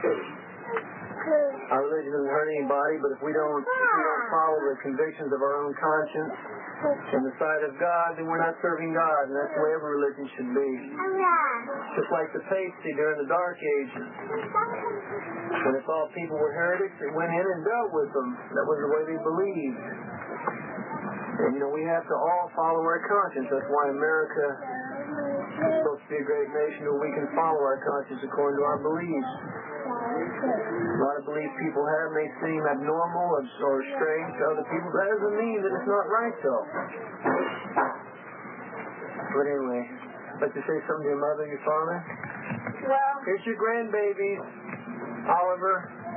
our religion doesn't hurt anybody, but if we don't, if we don't follow the convictions of our own conscience in the sight of God, then we're not serving God, and that's the way every religion should be. Just like the papacy during the Dark Ages. When they thought people were heretics, they went in and dealt with them. That was the way they believed. And, you know, we have to all follow our conscience. That's why America is supposed to be a great nation where we can follow our conscience according to our beliefs. A lot of beliefs people have may seem abnormal or, or strange to other people. That doesn't mean that it's not right, though. But anyway, I'd like to say something to your mother and your father. Well, here's your grandbabies, Oliver.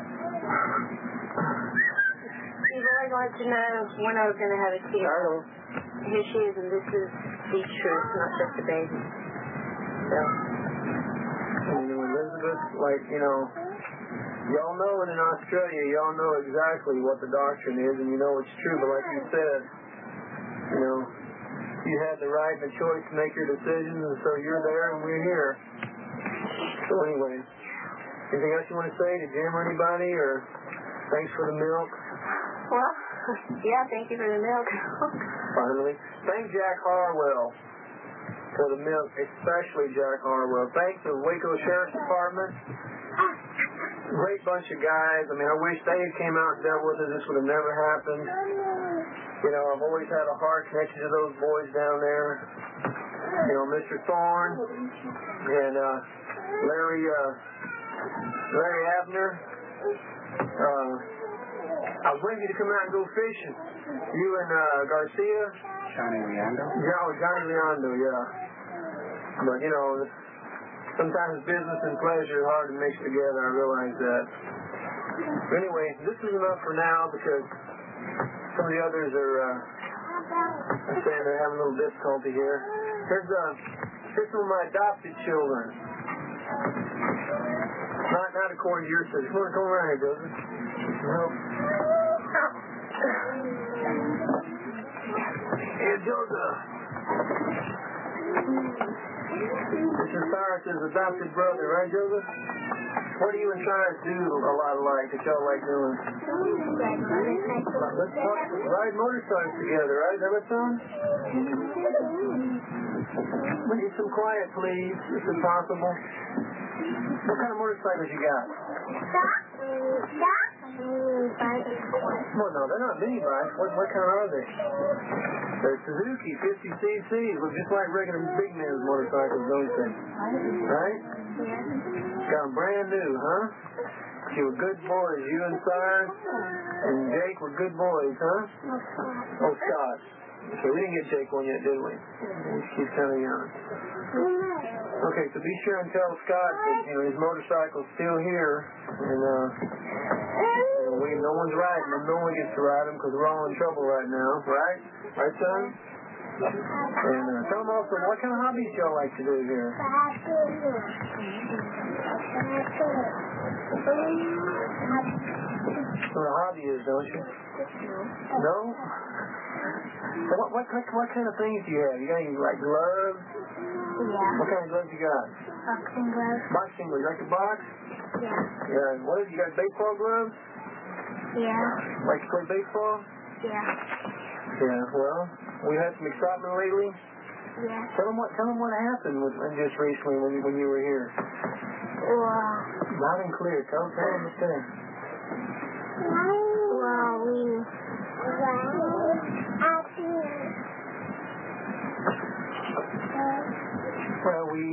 she really wanted to know when I was going to have a kid. Here she is, and this is the truth, not just a baby. So. And, you know, Elizabeth, like, you know, y'all know it in Australia, y'all know exactly what the doctrine is, and you know it's true, but like you said, you know, you had the right and the choice to make your decisions, and so you're there and we're here. So anyway, anything else you want to say to Jim or anybody, or thanks for the milk? Well, yeah, thank you for the milk. Finally. Thank Jack Harwell for the milk, especially Jack Harwell. Thanks the Waco Sheriff's Department. Great bunch of guys. I mean, I wish they had came out and dealt with it. This would have never happened. You know, I've always had a heart connection to those boys down there. You know, Mister Thorne and uh, Larry uh, Larry Abner. Uh, I was waiting for you to come out and go fishing. You and uh, Garcia. Johnny Leando? Yeah, oh, Johnny Leando, yeah. But, you know, sometimes business and pleasure are hard to mix together. I realize that. But anyway, this is enough for now because some of the others are uh, saying they're having a little difficulty here. Here's, uh, here's some of my adopted children. Not, not according to your system. Come on, come around here, Joseph. No. Hey, Joseph. This is Cyrus's adopted brother, right, Joseph? What do you and Cyrus do a lot alike that y'all like doing? Let's talk, ride motorcycles together, right? Is that what, son? We need some quiet, please, if it's possible. What kind of motorcycles you got? Well, no, they're not mini bikes. What, what kind are they? They're Suzuki fifty c c's, look just like regular big men's motorcycles, don't they? Right? Got them brand new, huh? You were good boys. You and Cyrus and Jake were good boys, huh? Oh, Scott. Okay, we didn't get Jake one yet, did we? She's kind of young. Okay, so be sure and tell Scott that, you know, his motorcycle's still here, and uh, you know, we, no one's riding him. No one gets to ride him because we're all in trouble right now, right? Right, son? And uh, tell them also what kind of hobbies y'all like to do here. what a hobby is, don't you? No? So what, what, what kind of things do you have? You got any, like, gloves? Yeah. What kind of gloves you got? Boxing gloves. Boxing gloves. You like to box? Yeah. Yeah. And what is, you got baseball gloves? Yeah. Like to play baseball? Yeah. Yeah, well, we had some excitement lately. Yeah. Tell them what, tell them what happened with, just recently when, when you were here. Well, Loud and clear. Tell, tell them the thing. well, we Well, we...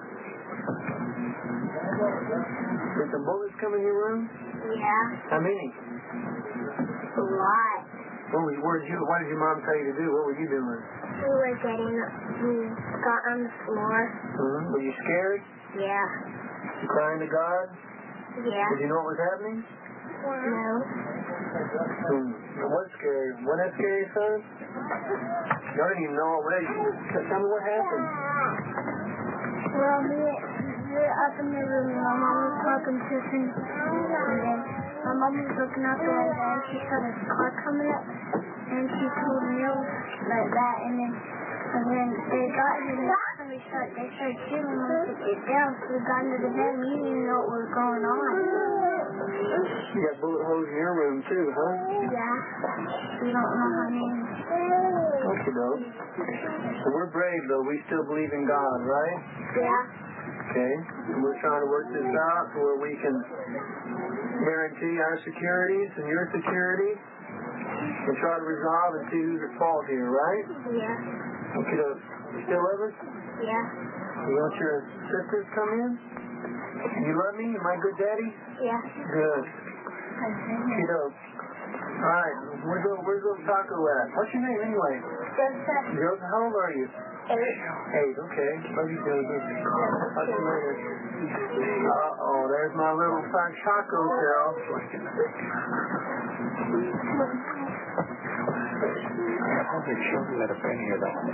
Did some bullets come in your room? Yeah. How many? A lot. What, was, what, did you, what did your mom tell you to do? What were you doing? We were getting, we got on the floor. Mm-hmm. Were you scared? Yeah. You crying to God? Yeah. Did you know what was happening? No. Hmm. What's scary? What that scary, son? You don't even know what it is. Tell me what happened. Well, we, we were up in the room and my mom was talking to some and then my mom was looking out the window and she saw this car coming up and she told me like that and then and then they got here and we started, they started shooting and we could get down so we got into the bed and we didn't even know what was going on. You got bullet holes in your room too, huh? Yeah. We don't know how many. Okay, though. So we're brave, though. We still believe in God, right? Yeah. Okay. And we're trying to work this out to where we can guarantee our securities and your security and try to resolve and see who's at fault here, right? Yeah. Okay, though. You still love us? Yeah. You want your sisters to come in? You love me? Am I a good daddy? Yeah. Good. Okay, though. All right. Where's little, where's little Taco at? What's your name anyway? Joseph. Joseph, how old are you? Eight. Eight, okay. Love you, Joseph. Talk to you later. Uh-oh, there's my little fat Taco girl. I hope they showed me that a penny of that.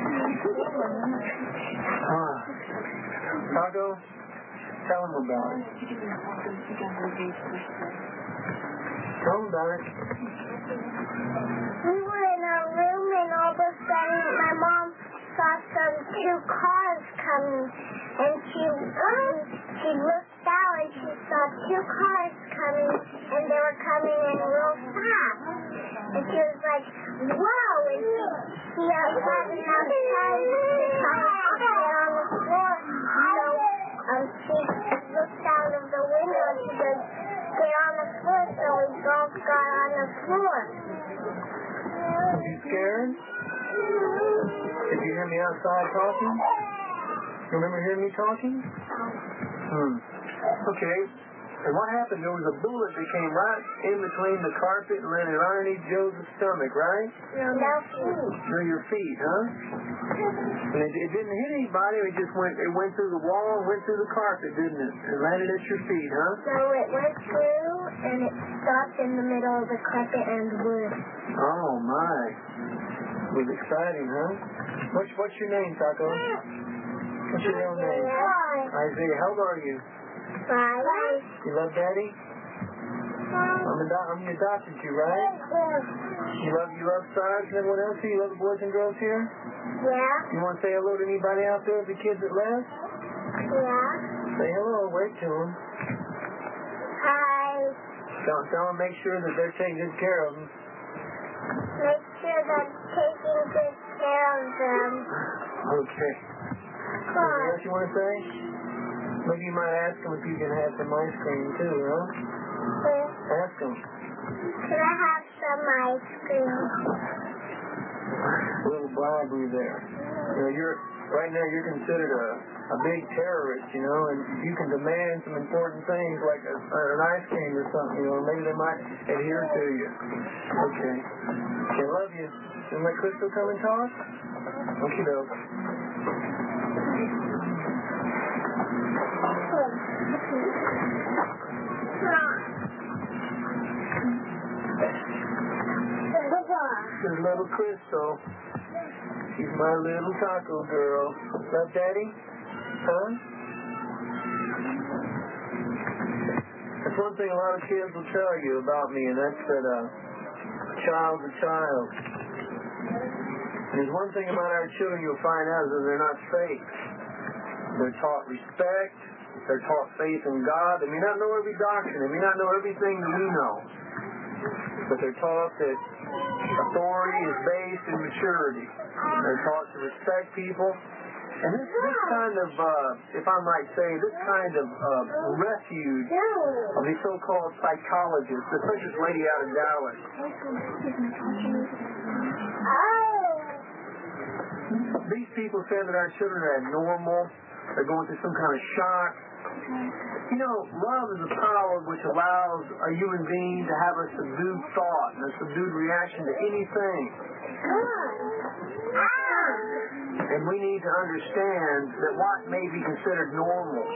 Ah. Taco, tell him about it. Tell him about it. We were in our room and all of a sudden my mom saw some two cars coming and she um, she looked out and she saw two cars coming and they were coming in real fast. And she was like, whoa! And she, she outside and outside the cars were on the floor. So um, she looked out of the window and she goes, they're on the floor, so we both got on the floor. Were you scared? Did you hear me outside talking? You remember hearing me talking? Hmm. Okay. And what happened? There was a bullet that came right in between the carpet and landed underneath Joseph's stomach, right? No, no feet. Through your feet, huh? And it, it didn't hit anybody. It just went. It went through the wall, went through the carpet, didn't it? And landed at your feet, huh? So it went through and it stopped in the middle of the carpet and wood. Oh my! It was exciting, huh? What's What's your name, Taco? What's your real name? Isaiah. How old are you? Five. You love Daddy? I'm, ado- I'm adopted you, right? You love you love Sarge and everyone else here? You love the boys and girls here? Yeah. You want to say hello to anybody out there, the kids that left? Yeah. Say hello, wave to them. Hi. Tell, tell them, make sure that they're taking good care of them. Make sure that taking good care of them. Okay. Anything else you want to say? Maybe you might ask them if you can have some ice cream too, huh? Yes. Ask them. Can I have some ice cream? A little bribery there. You know, you're right now you're considered a, a big terrorist, you know, and you can demand some important things like a, an ice cream or something, you know, maybe they might adhere to you. Okay. Okay, love you. Can my Crystal come and talk? Okay, doke. This is little Crystal. She's my little taco girl. Love Daddy? Huh? That's one thing a lot of kids will tell you about me, and that's that uh, a child's a child. And there's one thing about our children you'll find out is that they're not fake. They're taught respect. They're taught faith in God. They may not know every doctrine. They may not know everything that you know. But they're taught that authority is based in maturity. They're taught to respect people. And this, this kind of, uh, if I might say, this kind of uh, refuge of these so-called psychologists, such as this lady out of Dallas. These people say that our children are abnormal. They're going through some kind of shock. You know, love is a power which allows a human being to have a subdued thought and a subdued reaction to anything. And we need to understand that what may be considered normal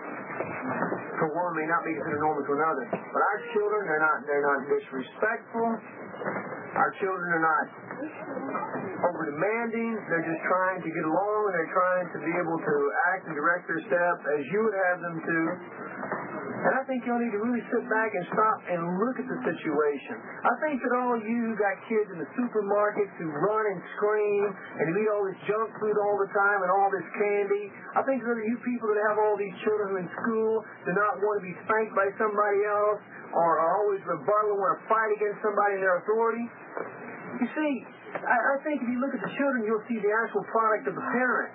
for one may not be considered normal to another. But our children, they're not they're not disrespectful. Our children are not over demanding. They're just trying to get along, and they're trying to be able to act and direct their steps as you would have them to. And I think you'll need to really sit back and stop and look at the situation. I think that all you who got kids in the supermarkets who run and scream and who eat all this junk food all the time and all this candy, I think that you people that have all these children who in school do not want to be spanked by somebody else or are always rebuttal and want to fight against somebody in their authority. You see, I, I think if you look at the children, you'll see the actual product of the parent.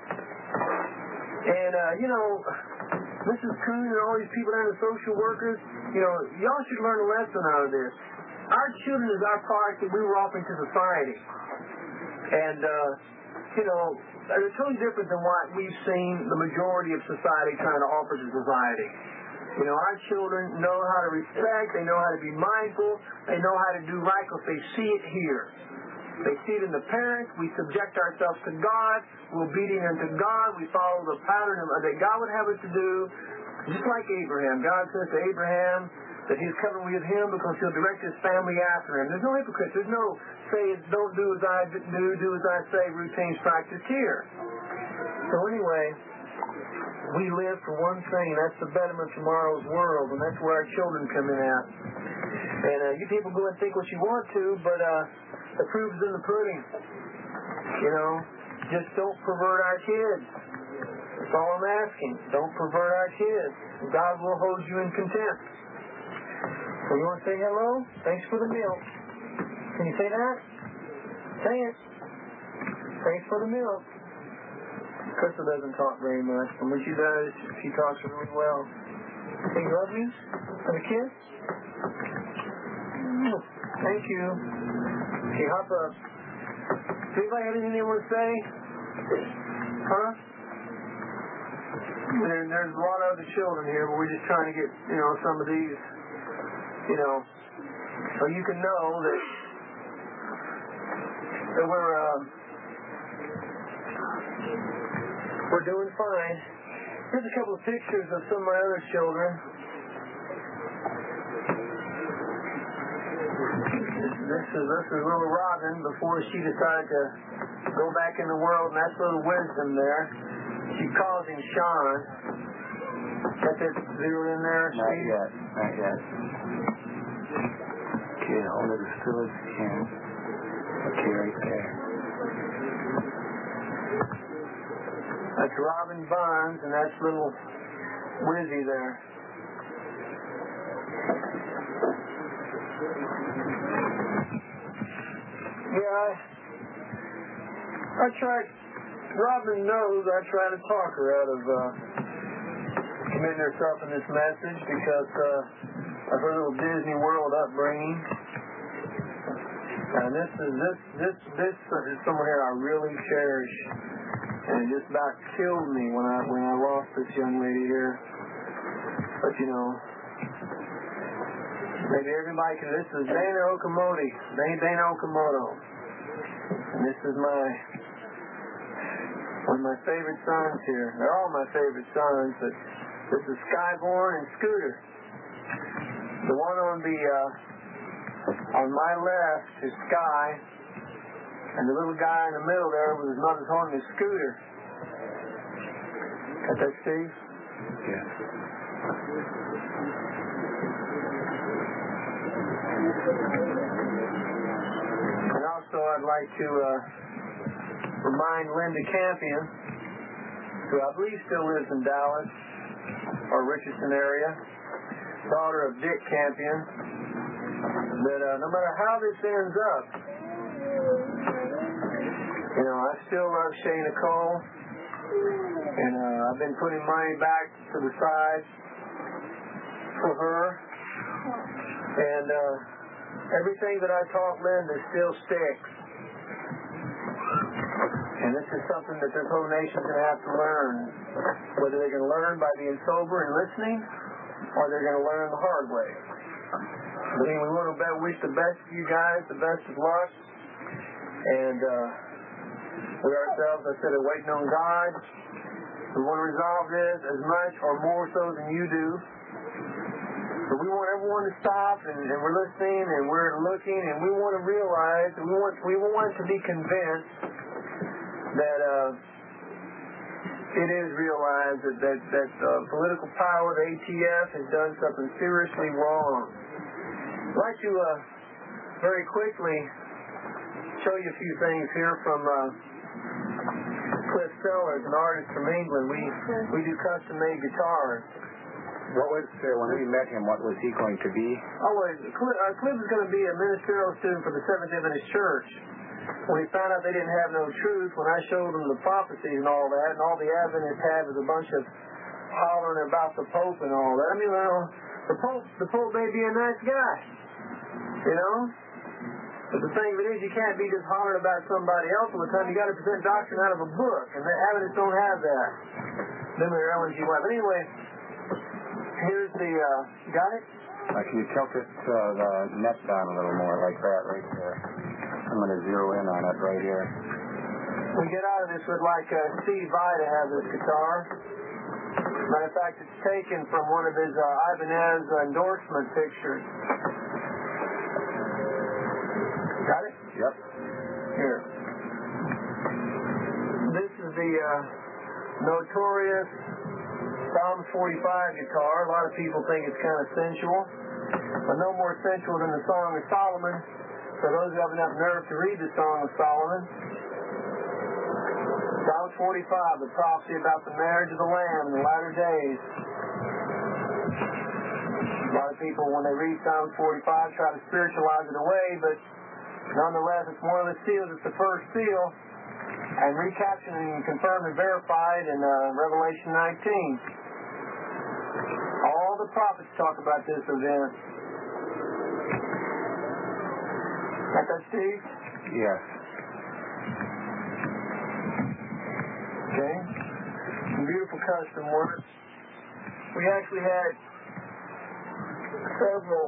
And, uh, you know, Missus Kuhn and all these people down the social workers, you know, y'all should learn a lesson out of this. Our children is our product that we were offering to society. And, uh, you know, they're totally different than what we've seen the majority of society trying to offer to society. You know, our children know how to respect, they know how to be mindful, they know how to do right because they see it here. They see it in the parents. We subject ourselves to God. We're obedient unto God. We follow the pattern of, that God would have us to do. Just like Abraham. God says to Abraham that he's covered with him because he'll direct his family after him. There's no hypocrites. There's no say, don't do as I do, do as I say, routines practiced here. So anyway, we live for one thing. That's the betterment of tomorrow's world. And that's where our children come in at. And uh, you people go and think what you want to, but uh, the proof is in the pudding. You know, just don't pervert our kids. That's all I'm asking. Don't pervert our kids. God will hold you in contempt. So you want to say hello? Thanks for the milk. Can you say that? Say it. Thanks for the milk. Crystal doesn't talk very much, but when she does, she talks really well. Say you love you? Have a kiss? Thank you. Okay, hop up. Does anybody have anything they want to say? Huh? There, there's a lot of other children here, but we're just trying to get, you know, some of these, you know, so you can know that, that we're, uh, we're doing fine. Here's a couple of pictures of some of my other children. This is this is little Robin before she decided to go back in the world, and that's little Wisdom there. She calls him Sean. Got that zero in there? Not Steve? yet. Not yet. Okay, hold it as still as you can. Okay, right there. That's Robin Bonds, and that's little Wizzy there. Yeah, I, I try, Robin knows I try to talk her out of uh, committing herself in this message because uh, of her little Disney World upbringing. And this is this this this is someone here I really cherish, and it just about killed me when I when I lost this young lady here. But you know, maybe everybody can. This is Dana Okamoto. Dana Okamoto. And this is my one of my favorite sons here. They're all my favorite sons, but this is Skyborn and Scooter. The one on the uh, on my left is Sky, and the little guy in the middle there with his mother's holding his Scooter. Got that, Steve? Yeah. And also I'd like to uh, remind Linda Campion, who I believe still lives in Dallas or Richardson area, daughter of Dick Campion, that uh, no matter how this ends up, you know, I still love Shay Nicole, and uh, I've been putting money back to the side for her, and uh, everything that I taught Linda still sticks. And this is something that this whole nation's going to have to learn, whether they're going to learn by being sober and listening, or they're going to learn the hard way. I mean, we want to wish the best for you guys, the best of luck, and uh, we ourselves, I said, are waiting on God. We want to resolve this as much or more so than you do. But we want everyone to stop, and, and we're listening, and we're looking, and we want to realize, and we want we want to be convinced that uh, it is realized that that, that uh, political power, the A T F, has done something seriously wrong. I'd like to uh, very quickly show you a few things here from uh, Cliff Sellers, an artist from England. We we do custom-made guitars. What was, uh, when we met him, what was he going to be? Oh, well, Cliff, uh, Cliff is going to be a ministerial student for the Seventh Adventist Church. When he found out they didn't have no truth, when I showed him the prophecies and all that, and all the Adventists had was a bunch of hollering about the Pope and all that. I mean, well, the Pope, the Pope may be a nice guy, you know? But the thing of it is, you can't be just hollering about somebody else all the time. You got to present doctrine out of a book, and the Adventists don't have that. Them are Ellen G. White. But anyway, here's the, uh, got it? Uh, can you tilt it, uh, the net down a little more, like that, right there? I'm going to zero in on it right here. We get out of this with like uh, Steve Vai to have this guitar. Matter of fact, it's taken from one of his uh, Ibanez endorsement pictures. Got it? Yep. Here. This is the uh, notorious Psalm forty-five guitar. A lot of people think it's kind of sensual, but no more sensual than the Song of Solomon. For those who have enough nerve to read the Song of Solomon, Psalm forty-five, the prophecy about the marriage of the Lamb in the latter days. A lot of people, when they read Psalm forty-five, try to spiritualize it away, but nonetheless, it's one of the seals. It's the first seal, and recaptured and confirmed and verified in uh, Revelation nineteen. All the prophets talk about this event. Got that, Steve? Yes. Okay. Some beautiful custom work. We actually had several.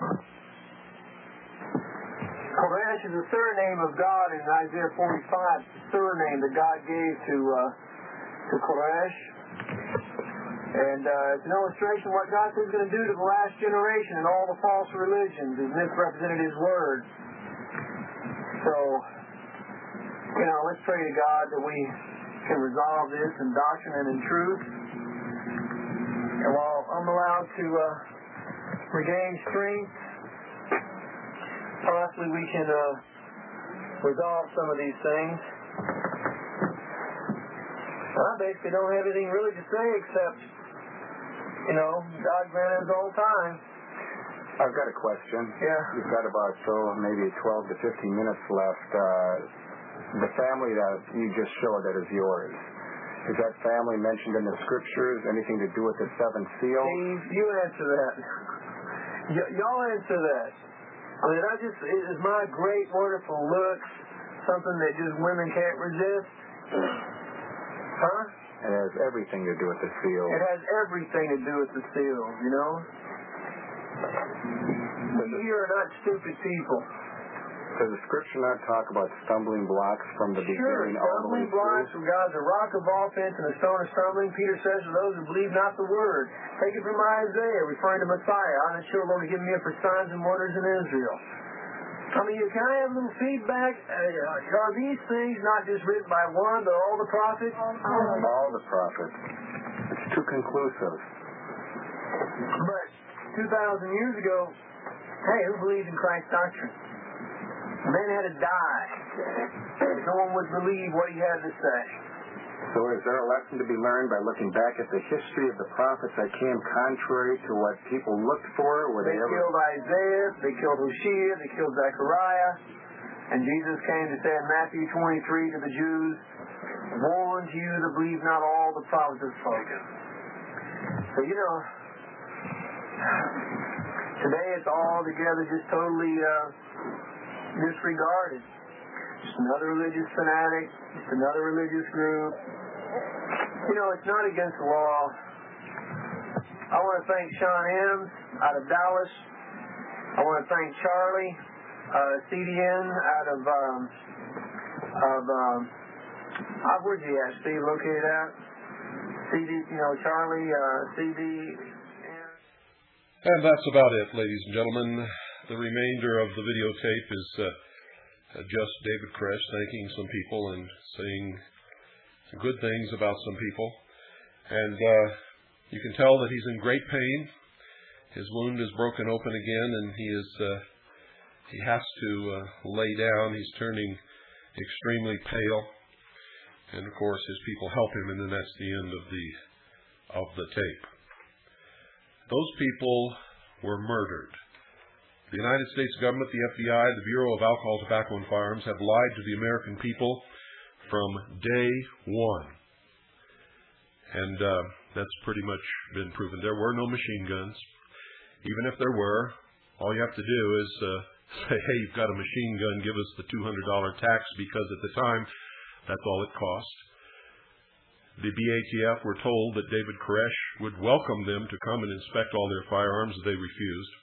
Koresh is the surname of God in Isaiah forty-five. It's the surname that God gave to uh, to Koresh. And uh, it's an illustration of what God says He's going to do to the last generation and all the false religions who misrepresented His Word. So, you know, let's pray to God that we can resolve this in doctrine and in truth. And while I'm allowed to uh, regain strength, possibly we can uh, resolve some of these things. I basically don't have anything really to say except, you know, God grant us all time. I've got a question. Yeah. You've got about, so maybe twelve to fifteen minutes left. Uh, the family that you just showed that is yours, is that family mentioned in the scriptures? Anything to do with the seventh seal? Steve, you answer that. Y- y'all answer that. I mean, I just, is my great, wonderful looks something that just women can't resist? Huh? It has everything to do with the seal. It has everything to do with the seal, you know? You are not stupid people. Does the scripture not talk about stumbling blocks from the sure, beginning all the way stumbling blocks from God's a rock of offense and a stone of stumbling. Peter says to those who believe not the word. Take it from Isaiah, referring to Messiah. I'm not sure Lord has given me for signs and wonders in Israel. I mean, can I have a little feedback? Uh, are these things not just written by one, but all the prophets? All the prophets. It's too conclusive. But two thousand years ago, hey, who believes in Christ's doctrine? The man had to die. No one would believe what he had to say. So is there a lesson to be learned by looking back at the history of the prophets that came contrary to what people looked for? Were they, they ever... killed Isaiah, they killed Hosea, they killed Zechariah, and Jesus came to say in Matthew twenty-three to the Jews, woe unto you that believe not all the prophets have spoken. So, you know, today it's all together just totally uh, disregarded. Just another religious fanatic, just another religious group. You know, it's not against the law. I want to thank Sean Ems out of Dallas. I want to thank Charlie, uh, C D N out of, um, of um, uh, where's he at, Steve, located at? C D, you know, Charlie, uh, C D. And that's about it, ladies and gentlemen. The remainder of the videotape is uh, just David Koresh thanking some people and saying good things about some people. And uh, you can tell that he's in great pain. His wound is broken open again, and he is uh, he has to uh, lay down. He's turning extremely pale. And, of course, his people help him, and then that's the end of the of the tape. Those people were murdered. The United States government, the F B I, the Bureau of Alcohol, Tobacco, and Firearms have lied to the American people from day one. And uh, that's pretty much been proven. There were no machine guns. Even if there were, all you have to do is uh, say, hey, you've got a machine gun, give us the two hundred dollars tax, because at the time, that's all it cost. The B A T F were told that David Koresh would welcome them to come and inspect all their firearms. They refused.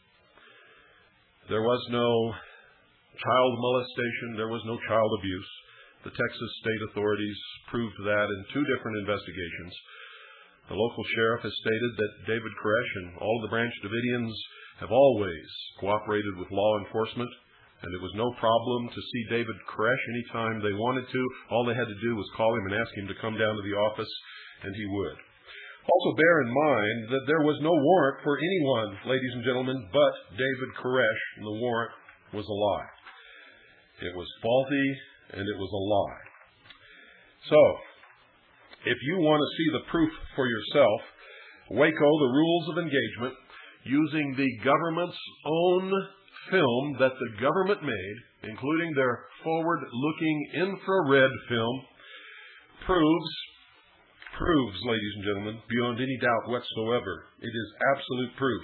There was no child molestation. There was no child abuse. The Texas state authorities proved that in two different investigations. The local sheriff has stated that David Koresh and all of the Branch Davidians have always cooperated with law enforcement, and it was no problem to see David Koresh anytime they wanted to. All they had to do was call him and ask him to come down to the office, and he would. Also bear in mind that there was no warrant for anyone, ladies and gentlemen, but David Koresh, and the warrant was a lie. It was faulty, and it was a lie. So, if you want to see the proof for yourself, Waco, the Rules of Engagement, using the government's own film that the government made, including their forward-looking infrared film, proves proves, ladies and gentlemen, beyond any doubt whatsoever, it is absolute proof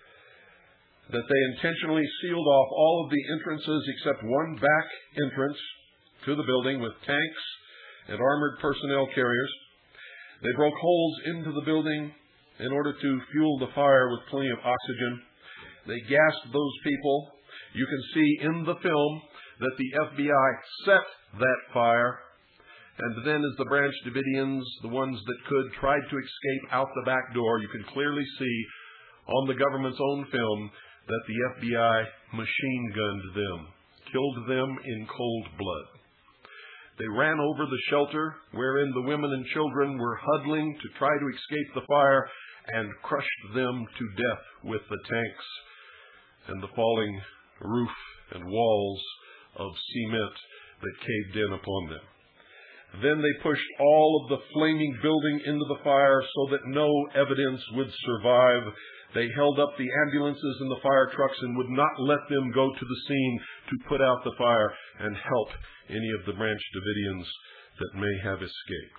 that they intentionally sealed off all of the entrances except one back entrance to the building with tanks and armored personnel carriers. They broke holes into the building in order to fuel the fire with plenty of oxygen. They gassed those people. You can see in the film that the F B I set that fire. And then as the Branch Davidians, the ones that could, tried to escape out the back door, you can clearly see on the government's own film that the F B I machine-gunned them, killed them in cold blood. They ran over the shelter wherein the women and children were huddling to try to escape the fire and crushed them to death with the tanks and the falling roof and walls of cement that caved in upon them. Then they pushed all of the flaming building into the fire so that no evidence would survive. They held up the ambulances and the fire trucks and would not let them go to the scene to put out the fire and help any of the Branch Davidians that may have escaped.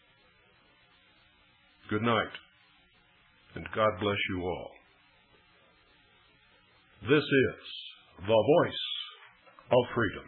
Good night, and God bless you all. This is the voice of freedom.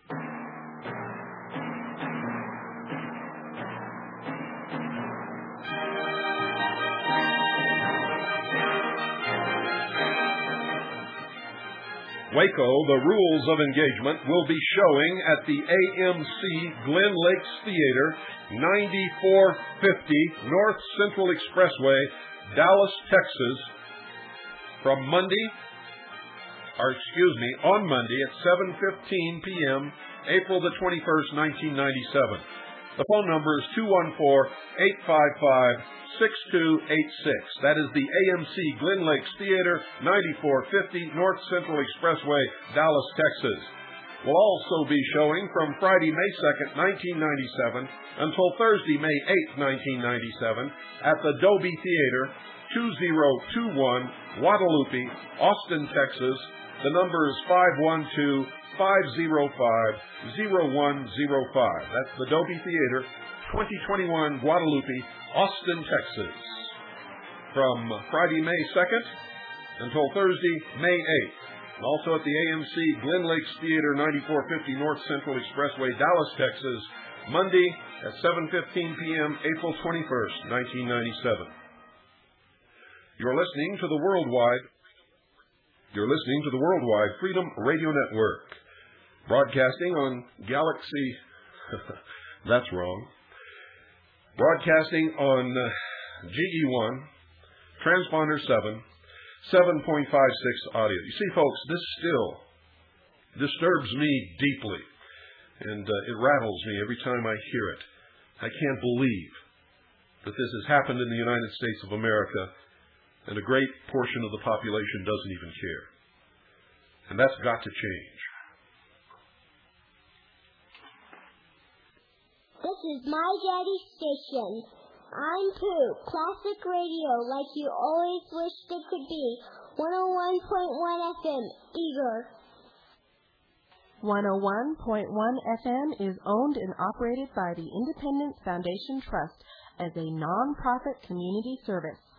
Waco, the Rules of Engagement, will be showing at the A M C Glen Lakes Theater, ninety-four fifty North Central Expressway, Dallas, Texas, from Monday, or excuse me, on Monday at seven fifteen p.m., April the twenty-first, nineteen ninety-seven. The phone number is two one four, eight five five, six two eight six. That is the A M C Glen Lakes Theater, ninety-four fifty North Central Expressway, Dallas, Texas. We'll also be showing from Friday, May second, nineteen ninety-seven, until Thursday, May eighth, nineteen ninety-seven, at the Dobie Theater, two oh two one Guadalupe, Austin, Texas. The number is five one two, five oh five, oh one oh five. That's the Dobie Theater, twenty twenty-one Guadalupe, Austin, Texas. From Friday, May second, until Thursday, May eighth. Also at the A M C Glen Lakes Theater, ninety-four fifty North Central Expressway, Dallas, Texas, Monday at seven fifteen p.m., April twenty-first, nineteen ninety-seven. You're listening to the Worldwide, you're listening to the Worldwide Freedom Radio Network, broadcasting on Galaxy, that's wrong, broadcasting on uh, G E one, transponder seven, seven point five six audio. You see, folks, this still disturbs me deeply, and uh, it rattles me every time I hear it. I can't believe that this has happened in the United States of America, and a great portion of the population doesn't even care. And that's got to change. This is my daddy's station. I'm Pooh, classic radio like you always wished it could be. one oh one point one F M, Eager. one oh one point one F M is owned and operated by the Independence Foundation Trust as a non-profit community service.